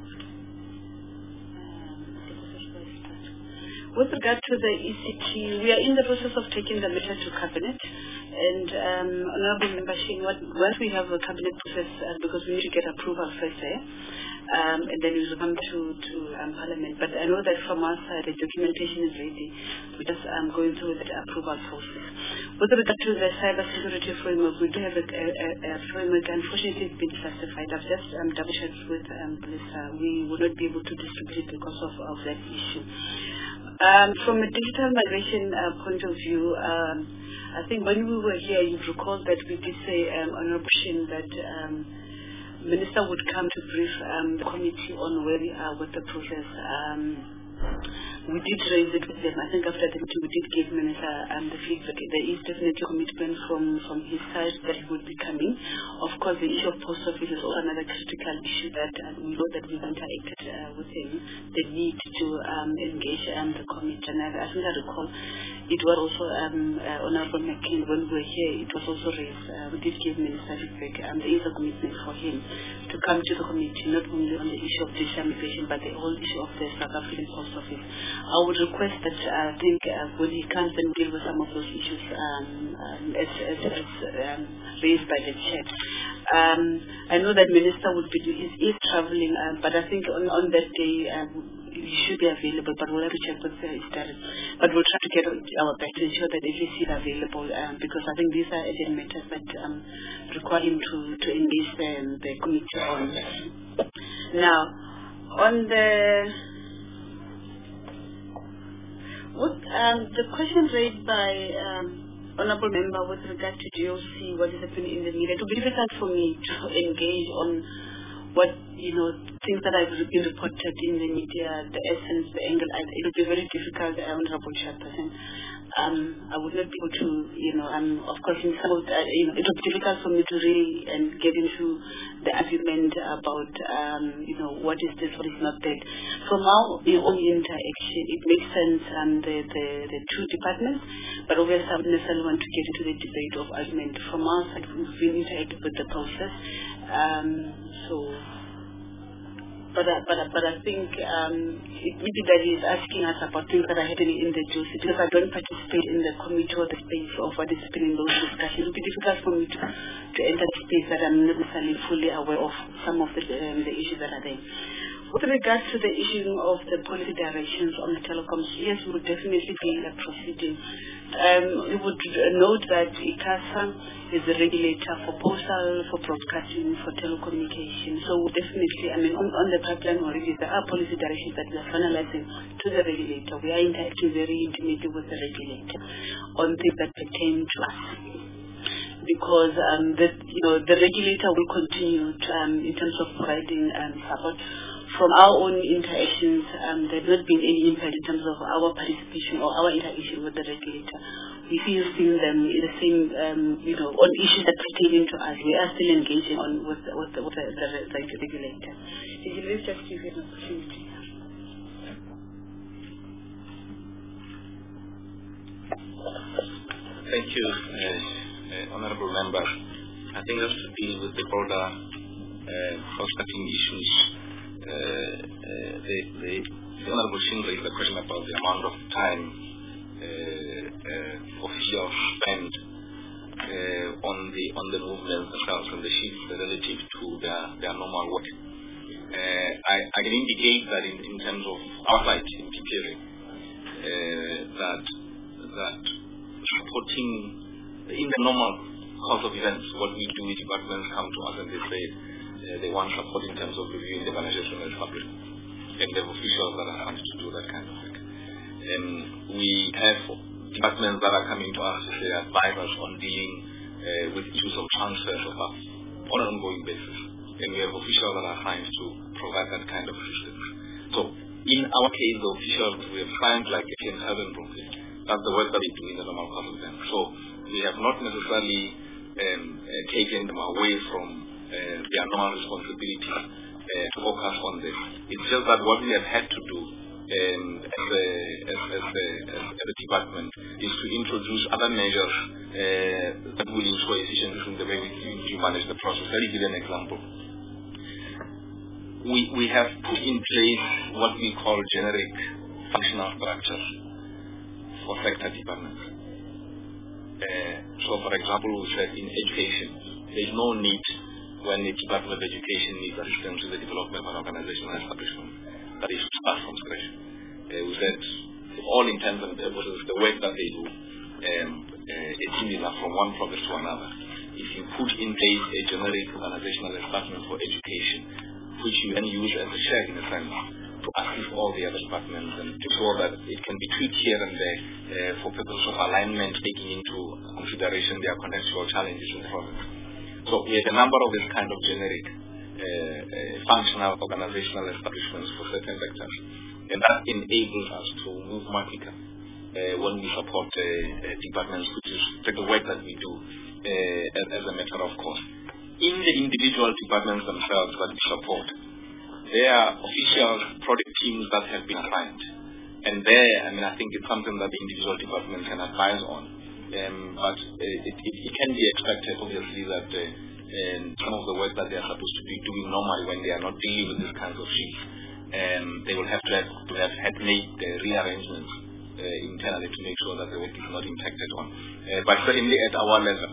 With regard to the ECT, we are in the process of taking the matter to cabinet, and honorable member Shane, once we have a cabinet process, because we need to get approval first there, and then we will come to Parliament. But I know that from our side, the documentation is ready. We're just going through the approval process. With regard to the cybersecurity framework, we do have a framework. Unfortunately, it's been classified. I've just double-checked with Melissa. We will not be able to distribute it because of that issue. From a digital migration point of view, I think when we were here, you recall that we did say, Honorable Shin, that Minister would come to brief the committee on where we are with the process. We did raise it with them. I think after the meeting we did give Minister the feedback. There is definitely a commitment from his side that he would be coming. Of course, the issue of post office is also another critical issue that we know that we've interacted with him. The need to engage the committee. And I think I recall it was also Honorable McCain when we were here. It was also raised. We did give Minister feedback. There is a commitment for him to come to the committee, not only on the issue of digital migration, but the whole issue of the South African post office. I would request that I think when he comes and deal with some of those issues as raised by the chair. I know that Minister is traveling, but I think on that day he should be available, but we'll have to check with his direct. But we'll try to get our best to ensure that at least he's available, because I think these are urgent matters that require him to engage the committee on. Now, on the question raised by honorable member with regard to GOC, what is happening in the media, it would be difficult for me to engage on what, things that have been reported in the media, the essence, the angle. It would be very difficult, honorable chairperson. I would not be able to, of course, in some of the, it would be difficult for me to really get into the argument about, what is this, what is not that. From our own interaction, it makes sense, the two departments, but obviously I wouldn't necessarily want to get into the debate of argument. From our side, we've been interacting with the process. But I think it maybe that he is asking us about things that are happening in the GOC, because I don't participate in the committee or the space of what is happening in those discussions. It would be difficult for me to enter the space that I'm not necessarily fully aware of some of the issues that are there. With regards to the issue of the policy directions on the telecoms, yes, we would definitely be proceeding We would note that ICASA is the regulator for postal, for broadcasting, for telecommunication. So definitely, on the pipeline already, there are policy directions that we are finalizing to the regulator. We are interacting very intimately with the regulator on things that pertain to us. Because the regulator will continue in terms of providing support. From our own interactions, there has not been any impact in terms of our participation or our interaction with the regulator. We still see them in the same, on issues that pertain to us. We are still engaging with the regulator. Let's just give you an opportunity. Thank you, honourable members. I think just to deal with the broader cost-cutting issues, the Honourable Shin raised the question about the amount of time officials spend on the movements themselves and the shifts relative to their normal work. I can indicate that in terms of our site in Tipere, that supporting in the normal course of events, what we do is departments come to us and they say they want support in terms of reviewing the organization as public. And they have officials that are asked to do that kind of work. We have departments that are coming to us to say advise us on dealing with issues of transfers of us on an ongoing basis. And we have officials that are assigned to provide that kind of assistance. So in our case, the officials we have signed like Etienne Havenbrook, that's the work that we do in the normal course of them. So we have not necessarily taken them away from their normal responsibility to focus on this. It's just that what we have had to do as a department is to introduce other measures that will ensure efficiency in the way we manage the process. Let me give you an example. We have put in place what we call generic functional structures for sector departments. So, for example, we said in education, there is no need when the Department of Education needs assistance with the development of an organizational establishment that is start from scratch. We said, for all intents and purposes, the work that they do is similar from one province to another. If you put in place a generic organizational establishment for education, which you then use as a share in a sense to assist all the other departments and to show that it can be tweaked here and there for purposes of alignment, taking into consideration their contextual challenges in the province. So we have a number of these kind of generic functional organizational establishments for certain sectors. And that enables us to move more quicker when we support departments, which is the work that we do as a matter of course. In the individual departments themselves that we support, there are official project teams that have been assigned. And there, I think it's something that the individual departments can advise on. But it can be expected, obviously, that some of the work that they are supposed to be doing normally when they are not dealing with these kinds of shifts, they will have to have made rearrangements internally to make sure that the work is not impacted on. But certainly at our level,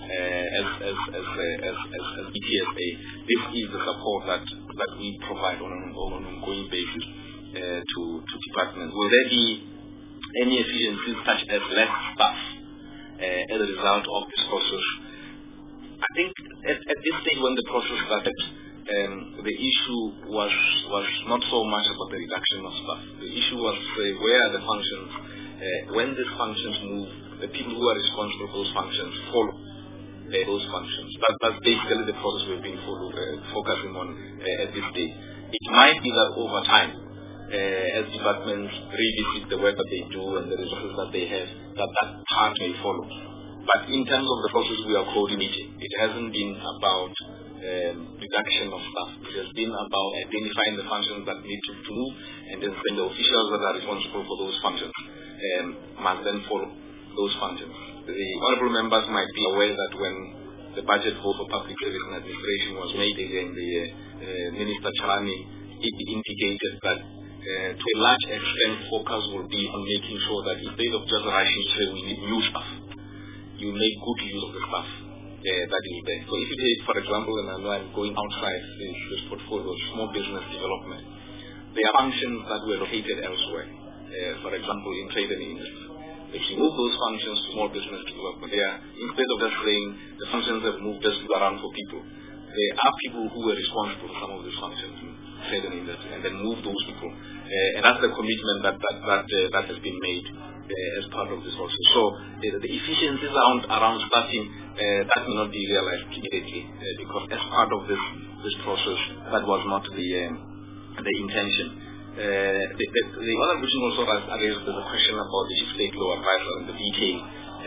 as ETSA, this is the support that we provide on an ongoing basis to departments. Will there be any efficiencies such as less staff as a result of this process? I think at this stage when the process started, the issue was not so much about the reduction of staff. The issue was where are the functions. When these functions move, the people who are responsible for those functions follow those functions. That's basically the process we've been focusing on at this stage. It might be that over time, as departments revisit the work that they do and the resources that they have, that part may follow. But in terms of the process we are coordinating, it hasn't been about reduction of staff. It has been about identifying the functions that need to move, and then the officials that are responsible for those functions must then follow those functions. The honourable members might be aware that when the budget vote for public service and administration was made again, the Minister Chalani indicated that to a large extent focus will be on making sure that instead of just rushing to say we need new staff, you make good use of the staff that is there. So if you take, for example, and I know I'm going outside this portfolio of small business development, there are functions that were located elsewhere. For example, in trade and industry, If you move those functions to small business people work there, instead of just saying the functions have moved just around for people, there are people who were responsible for some of these functions in trade and industry, and then move those people. And that's the commitment that has been made as part of this also. So the efficiencies around staffing, that may not be realized immediately because as part of this process, that was not the intention. The other question also raised the question about the chief state law advisor and the detail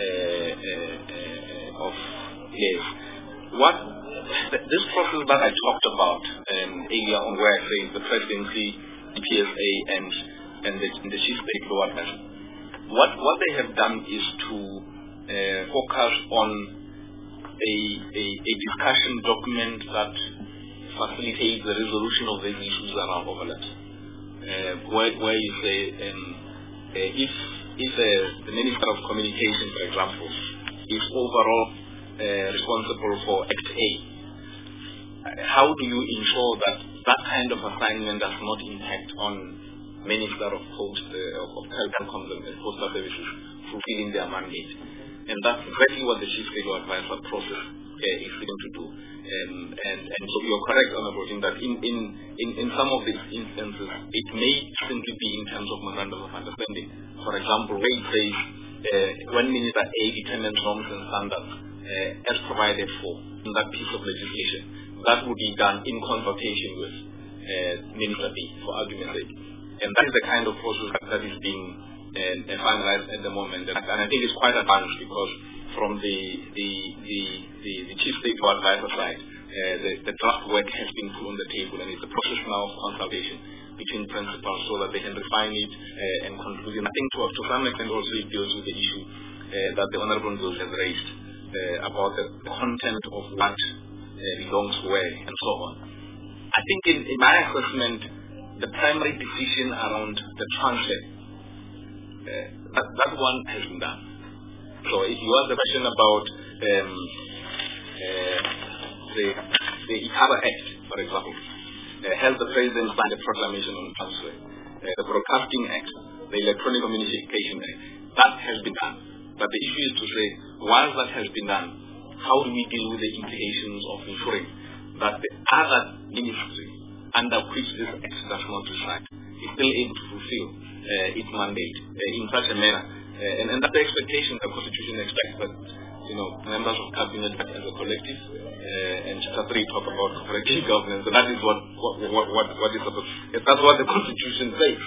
of yes. This process that I talked about earlier on, where I say the presidency, the PSA, and the chief state law advisor, what they have done is to focus on a discussion document that facilitates the resolution of these issues around overlaps. Where you say if the Minister of Communication, for example, is overall responsible for Act A, how do you ensure that kind of assignment does not impact on Minister of Post of Telecoms and Postal Services fulfilling their mandate? And that's exactly what the Chief Legal Advisor process is going to do. And so you're correct, Honorable, in that in some of these instances, it may simply be in terms of memorandum of understanding. For example, where it says when Minister A determines norms and standards as provided for in that piece of legislation, that would be done in consultation with Minister B, for argument's sake. And that is the kind of process that is being finalized at the moment. And I think it's quite advanced because from the chief state advisor side, the draft work has been put on the table, and it's a process now of consultation between principals so that they can refine it and conclude. And I think to some extent also it deals with the issue that the Honourable Bill has raised about the content of what belongs where and so on. I think in my assessment, the primary decision around the transfer, that one has been done. So if you ask the question about the ICABA Act, for example, has the President signed a proclamation on transfer? The Broadcasting Act, the Electronic Communication Act, that has been done. But the issue is to say, once that has been done, how do we deal with the implications of ensuring that the other ministry under which this act does not reside is still able to fulfill its mandate in such a manner? And that's the expectation the Constitution expects, that members of cabinet as a collective, and Chapter 3 talk about collective governance, and that is what is supposed. That's what the Constitution says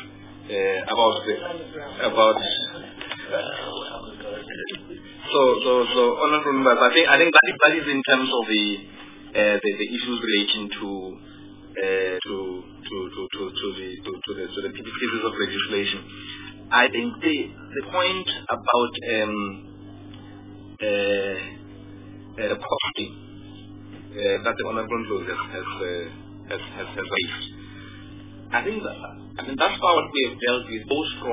about. So honourable members, I think that is in terms of the issues relating to the pieces of legislation. I think the point about the costing that the Honourable Lord has raised, I think that's what we have dealt with, both from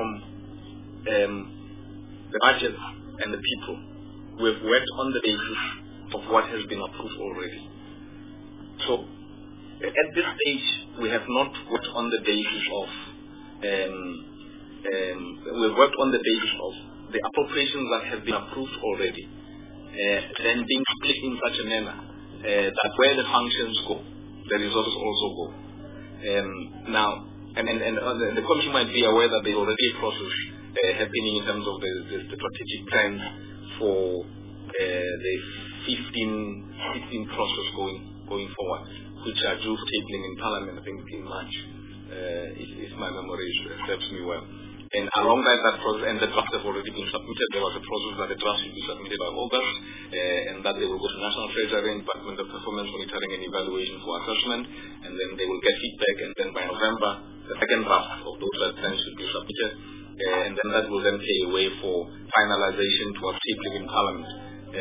the budget and the people. We have worked on the basis of what has been approved already. So at this stage, we have not worked on the basis of we've worked on the basis of the appropriations that have been approved already, then being split in such a manner that where the functions go, the resources also go. Now, and the Commission might be aware that there already a process happening in terms of the strategic plans for the 16 process going forward, which are due tabling in Parliament, I think, in March, if my memory serves me well. And along that process, and the drafts have already been submitted, there was a process that the draft should be submitted by August, and that they will go to National Treasury and Department of Performance Monitoring and Evaluation for assessment, and then they will get feedback, and then by November, the second draft of those plans should be submitted, and then that will then pave way for finalization towards tabling in Parliament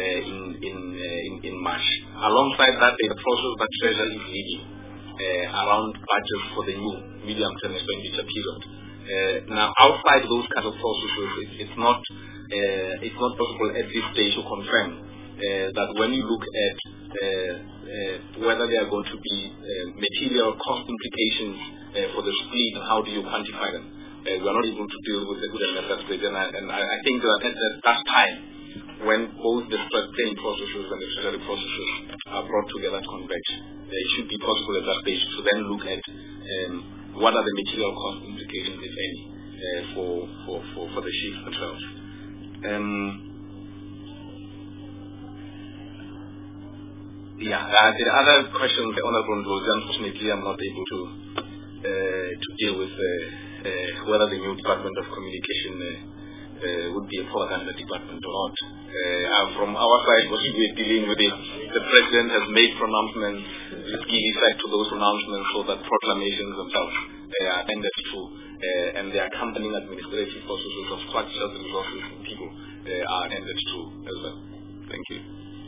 in March. Alongside that, there is a process that Treasury is leading around budgets for the new medium-term expenditure period. Now, outside those kind of processes, it's not possible at this stage to confirm that when you look at whether there are going to be material cost implications for the split and how do you quantify them. we are not able to deal with the good and bad stage. And I think that at that time, when both the planning processes and the treasury processes are brought together to converge, it should be possible at that stage to then look at what are the material cost implications, if any, for the chiefs themselves. The other questions, the Honourable Ndlozi, unfortunately, I'm not able to deal with whether the new Department of Communication would be a propaganda department or not. From our side, what we're dealing with is the President has made pronouncements, let's give effect to those pronouncements so that proclamations themselves are attended to, and the accompanying administrative processes of structures, resources, and people are attended to as well. Thank you.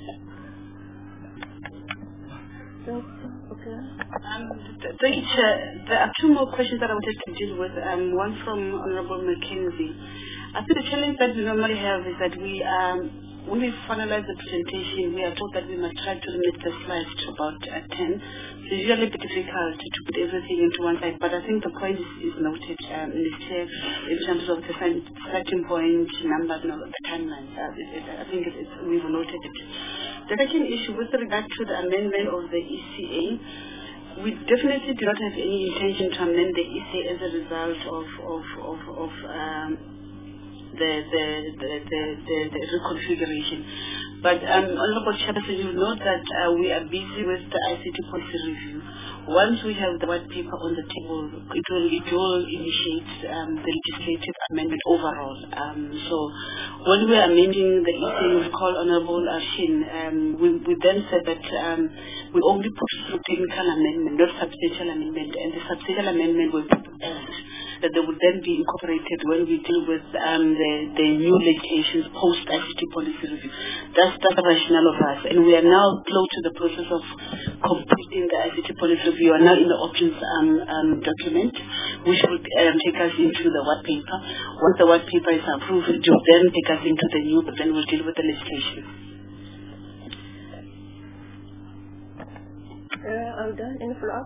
Okay. Thank you, Chair. There are two more questions that I wanted to deal with. One from Honourable Mackenzie. I think the challenge that we normally have is that when we finalize the presentation, we are told that we must try to limit the slides to about 10. So it's usually a bit difficult to put everything into one slide, but I think the point is noted in the chair in terms of the starting point, numbers, the timeline. I think we've noted it. The second issue with regard to the amendment of the ECA, we definitely do not have any intention to amend the ECA as a result of the reconfiguration. But Honourable Chairperson, you know that we are busy with the ICT policy review. Once we have the white paper on the table, it will initiate the legislative amendment overall. So when we are amending the ECA, we call Honourable Shin, we then said that we only put through technical amendment, not substantial amendment, and the substantial amendment will be that they would then be incorporated when we deal with the new legislations post ICT policy review. That's the rationale of us, and we are now close to the process of completing the ICT policy review. We are now in the options document, which will take us into the white paper. Once the white paper is approved, it will then take us into the new, but then we'll deal with the legislation. I'm done. Any follow-up?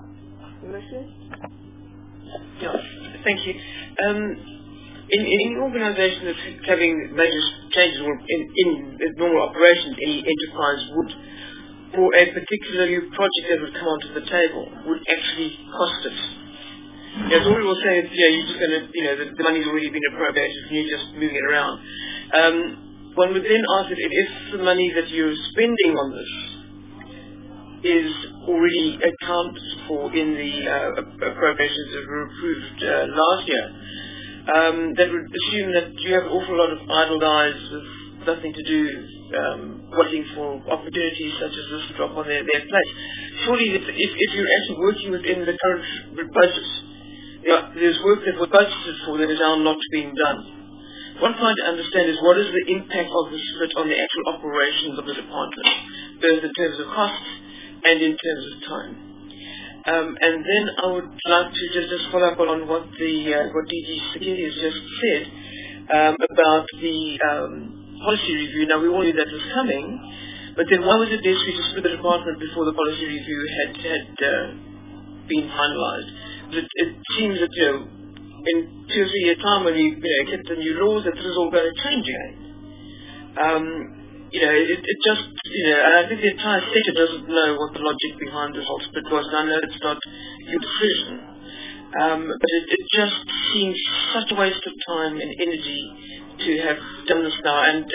Yeah, thank you. In any organisation that's having major changes or in normal operations, any enterprise would, for a particular new project that would come onto the table, would actually cost it. As all we will say is, you're just going to, the money's already been appropriated and you're just moving it around. One would then ask if the money that you're spending on this is already accounted for in the appropriations that were approved last year. That would assume that you have an awful lot of idle eyes with nothing to do, waiting for opportunities such as this to drop on their plate. Surely, if you're actually working within the current budget, there's work that was budgeted for that is now not being done. What I'm trying to understand is what is the impact of the split on the actual operations of the department, both in terms of costs and in terms of time. And then I would like to just follow up on what DG Security has just said about the policy review. Now, we all knew that was coming, but then why was it necessary to split the department before the policy review had been finalized? It seems that, in 2 or 3 years' time when we get the new laws, that this is all going to change again. It just, and I think the entire sector doesn't know what the logic behind this whole split was, and I know it's not your decision. But it just seems such a waste of time and energy to have done this now. And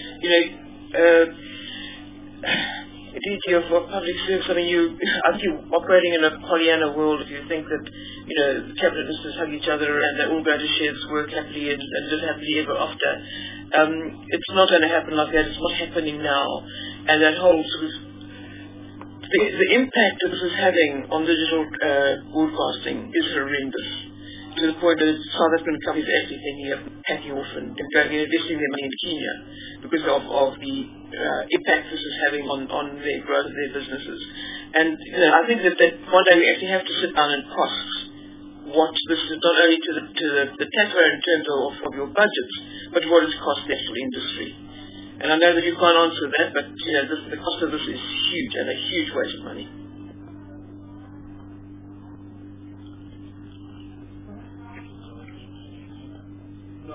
DG of public service, I think you're operating in a Pollyanna world if you think that, the cabinet ministers hug each other and they're all going to share this work happily and live happily ever after. It's not going to happen like that. It's not happening now. And that whole sort of the impact that this is having on digital broadcasting is horrendous, to the point that South African companies are actually thinking of packing off and going and investing their money in Kenya because of the impact this is having on their growth of their businesses. And I think that one day we actually have to sit down and cost what this is, not only to the taxpayer in terms of your budgets, but what it's cost the actual industry. And I know that you can't answer that, but the cost of this is huge and a huge waste of money.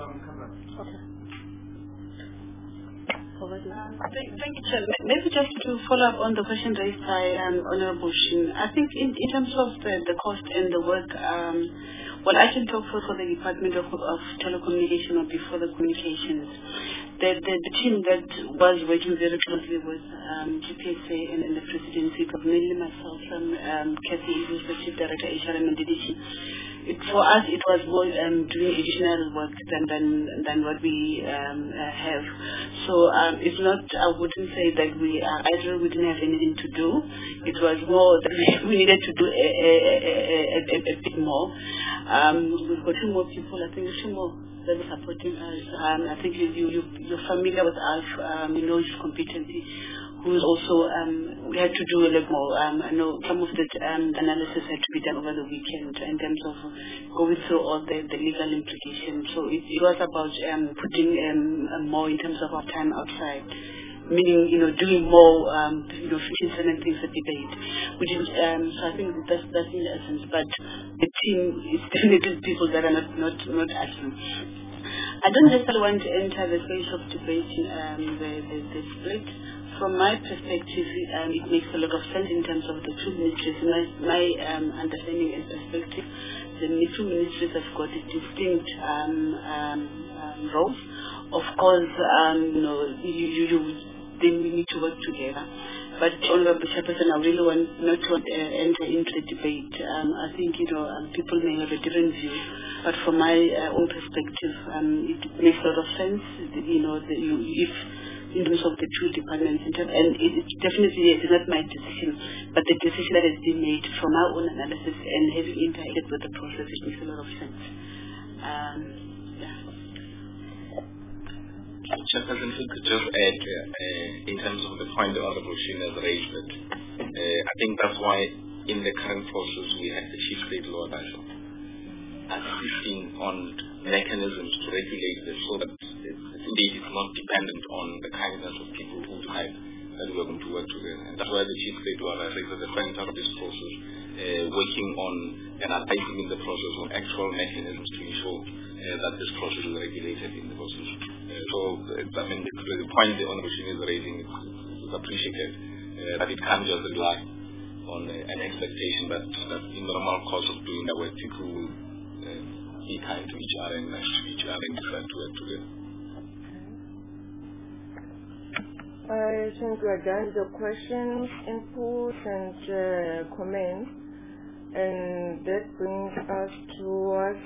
Okay. Thank you, Chair. Maybe just to follow up on the question raised by Honorable Shin. I think in terms of the cost and the work, well, I can talk for the Department of Telecommunication or before the communications. The team that was working very closely with GPSA and the presidency, mainly myself and Kathy, who's the Chief Director, HRM and DDG. For us, it was more doing additional work than what we have. So it's not, I wouldn't say that we are idle, we didn't have anything to do. It was more that we needed to do a bit more. We've got 2 more people, I think 2 more that are supporting us. I think you're familiar with us, you know his competency. Who's also, we had to do a lot more. I know some of the analysis had to be done over the weekend in terms of going through all the legal implications. So it was about putting more in terms of our time outside. Meaning, you know, doing more, you know, finishing certain things at debate, which is, so I think that's in essence. But the team is definitely people that are not acting. I don't necessarily want to enter the space of debating the split. From my perspective, it makes a lot of sense in terms of the 2 ministries. My understanding and perspective, the 2 ministries have got distinct roles. Of course, you know, then we need to work together. But Honorable Chairperson, I really want not to enter into a debate. I think, you know, people may have a different view, but from my own perspective, it makes a lot of sense. You know, if in terms of the 2 departments, and it definitely is not my decision, but the decision that has been made from our own analysis and having interacted with the process, it makes a lot of sense. Chairperson, if you could just add, in terms of the point the Honorable Shin has raised, that I think that's why in the current process we have the Chief State Law Advisor assisting on mechanisms to regulate this so that indeed it's not dependent on the kindness of people who decide that we are going to work together. And that's why the Chief State Law Advisor is at the center of this process, working on and advising in the process on actual mechanisms to ensure that this process is regulated in the process. So, I mean, the point the Honorable Shin is raising is appreciated, that it can't just rely on an expectation that in the normal course of doing the work, people will be kind to each other and nice to each other and decide to work together. I think we are done with the questions, inputs, and comments, and that brings us towards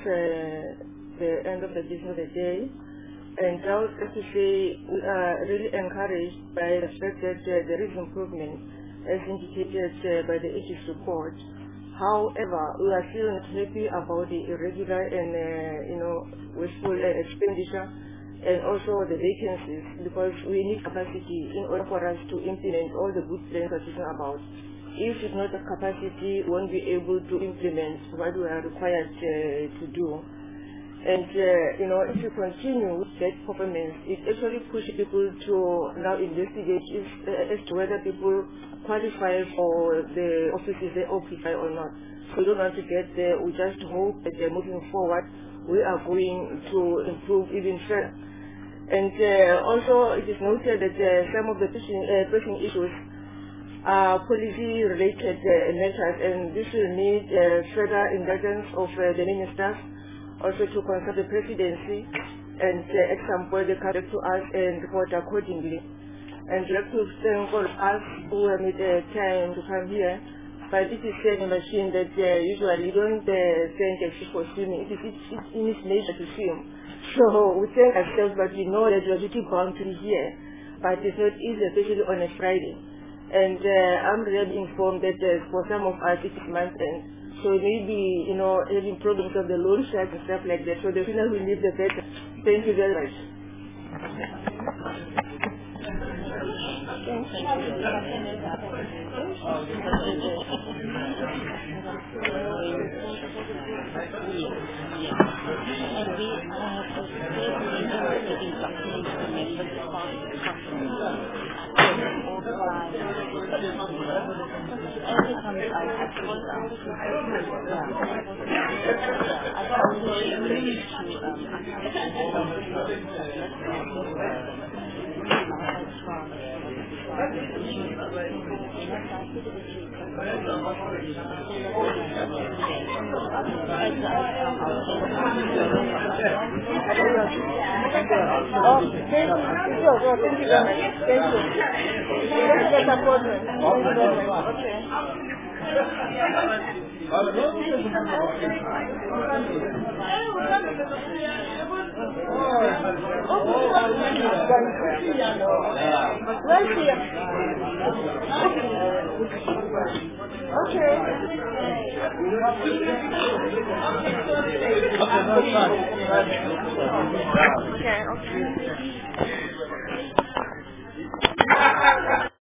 the end of the business of the day. And I would like to say we are really encouraged by the fact that there is improvement, as indicated by the AG's report. However, we are still not happy about the irregular and wasteful expenditure, and also the vacancies, because we need capacity in order for us to implement all the good plans we're talking about. If it's not a capacity, we won't be able to implement what we are required to do. And, if you continue with that performance, it actually pushes people to now investigate as to whether people qualify for the offices they occupy or not. So we don't want to get there. We just hope that moving forward, we are going to improve even further. And also, it is noted that some of the pressing issues are policy-related measures, and this will need further indulgence of the ministers, also to consult the presidency, and at some point they come back to us and report accordingly. And I'd like to thank all of us who have made time to come here, but it is a machine that usually you don't thank a fish for swimming. It is in its nature to swim. So we thank ourselves, but we know that we are pretty bound to be here. But it's not easy, especially on a Friday. And I'm really informed that for some of us it is month end. So maybe, having problems of the loan shark and stuff like that. So the sooner we leave, the better. Thank you very much. And we Okay.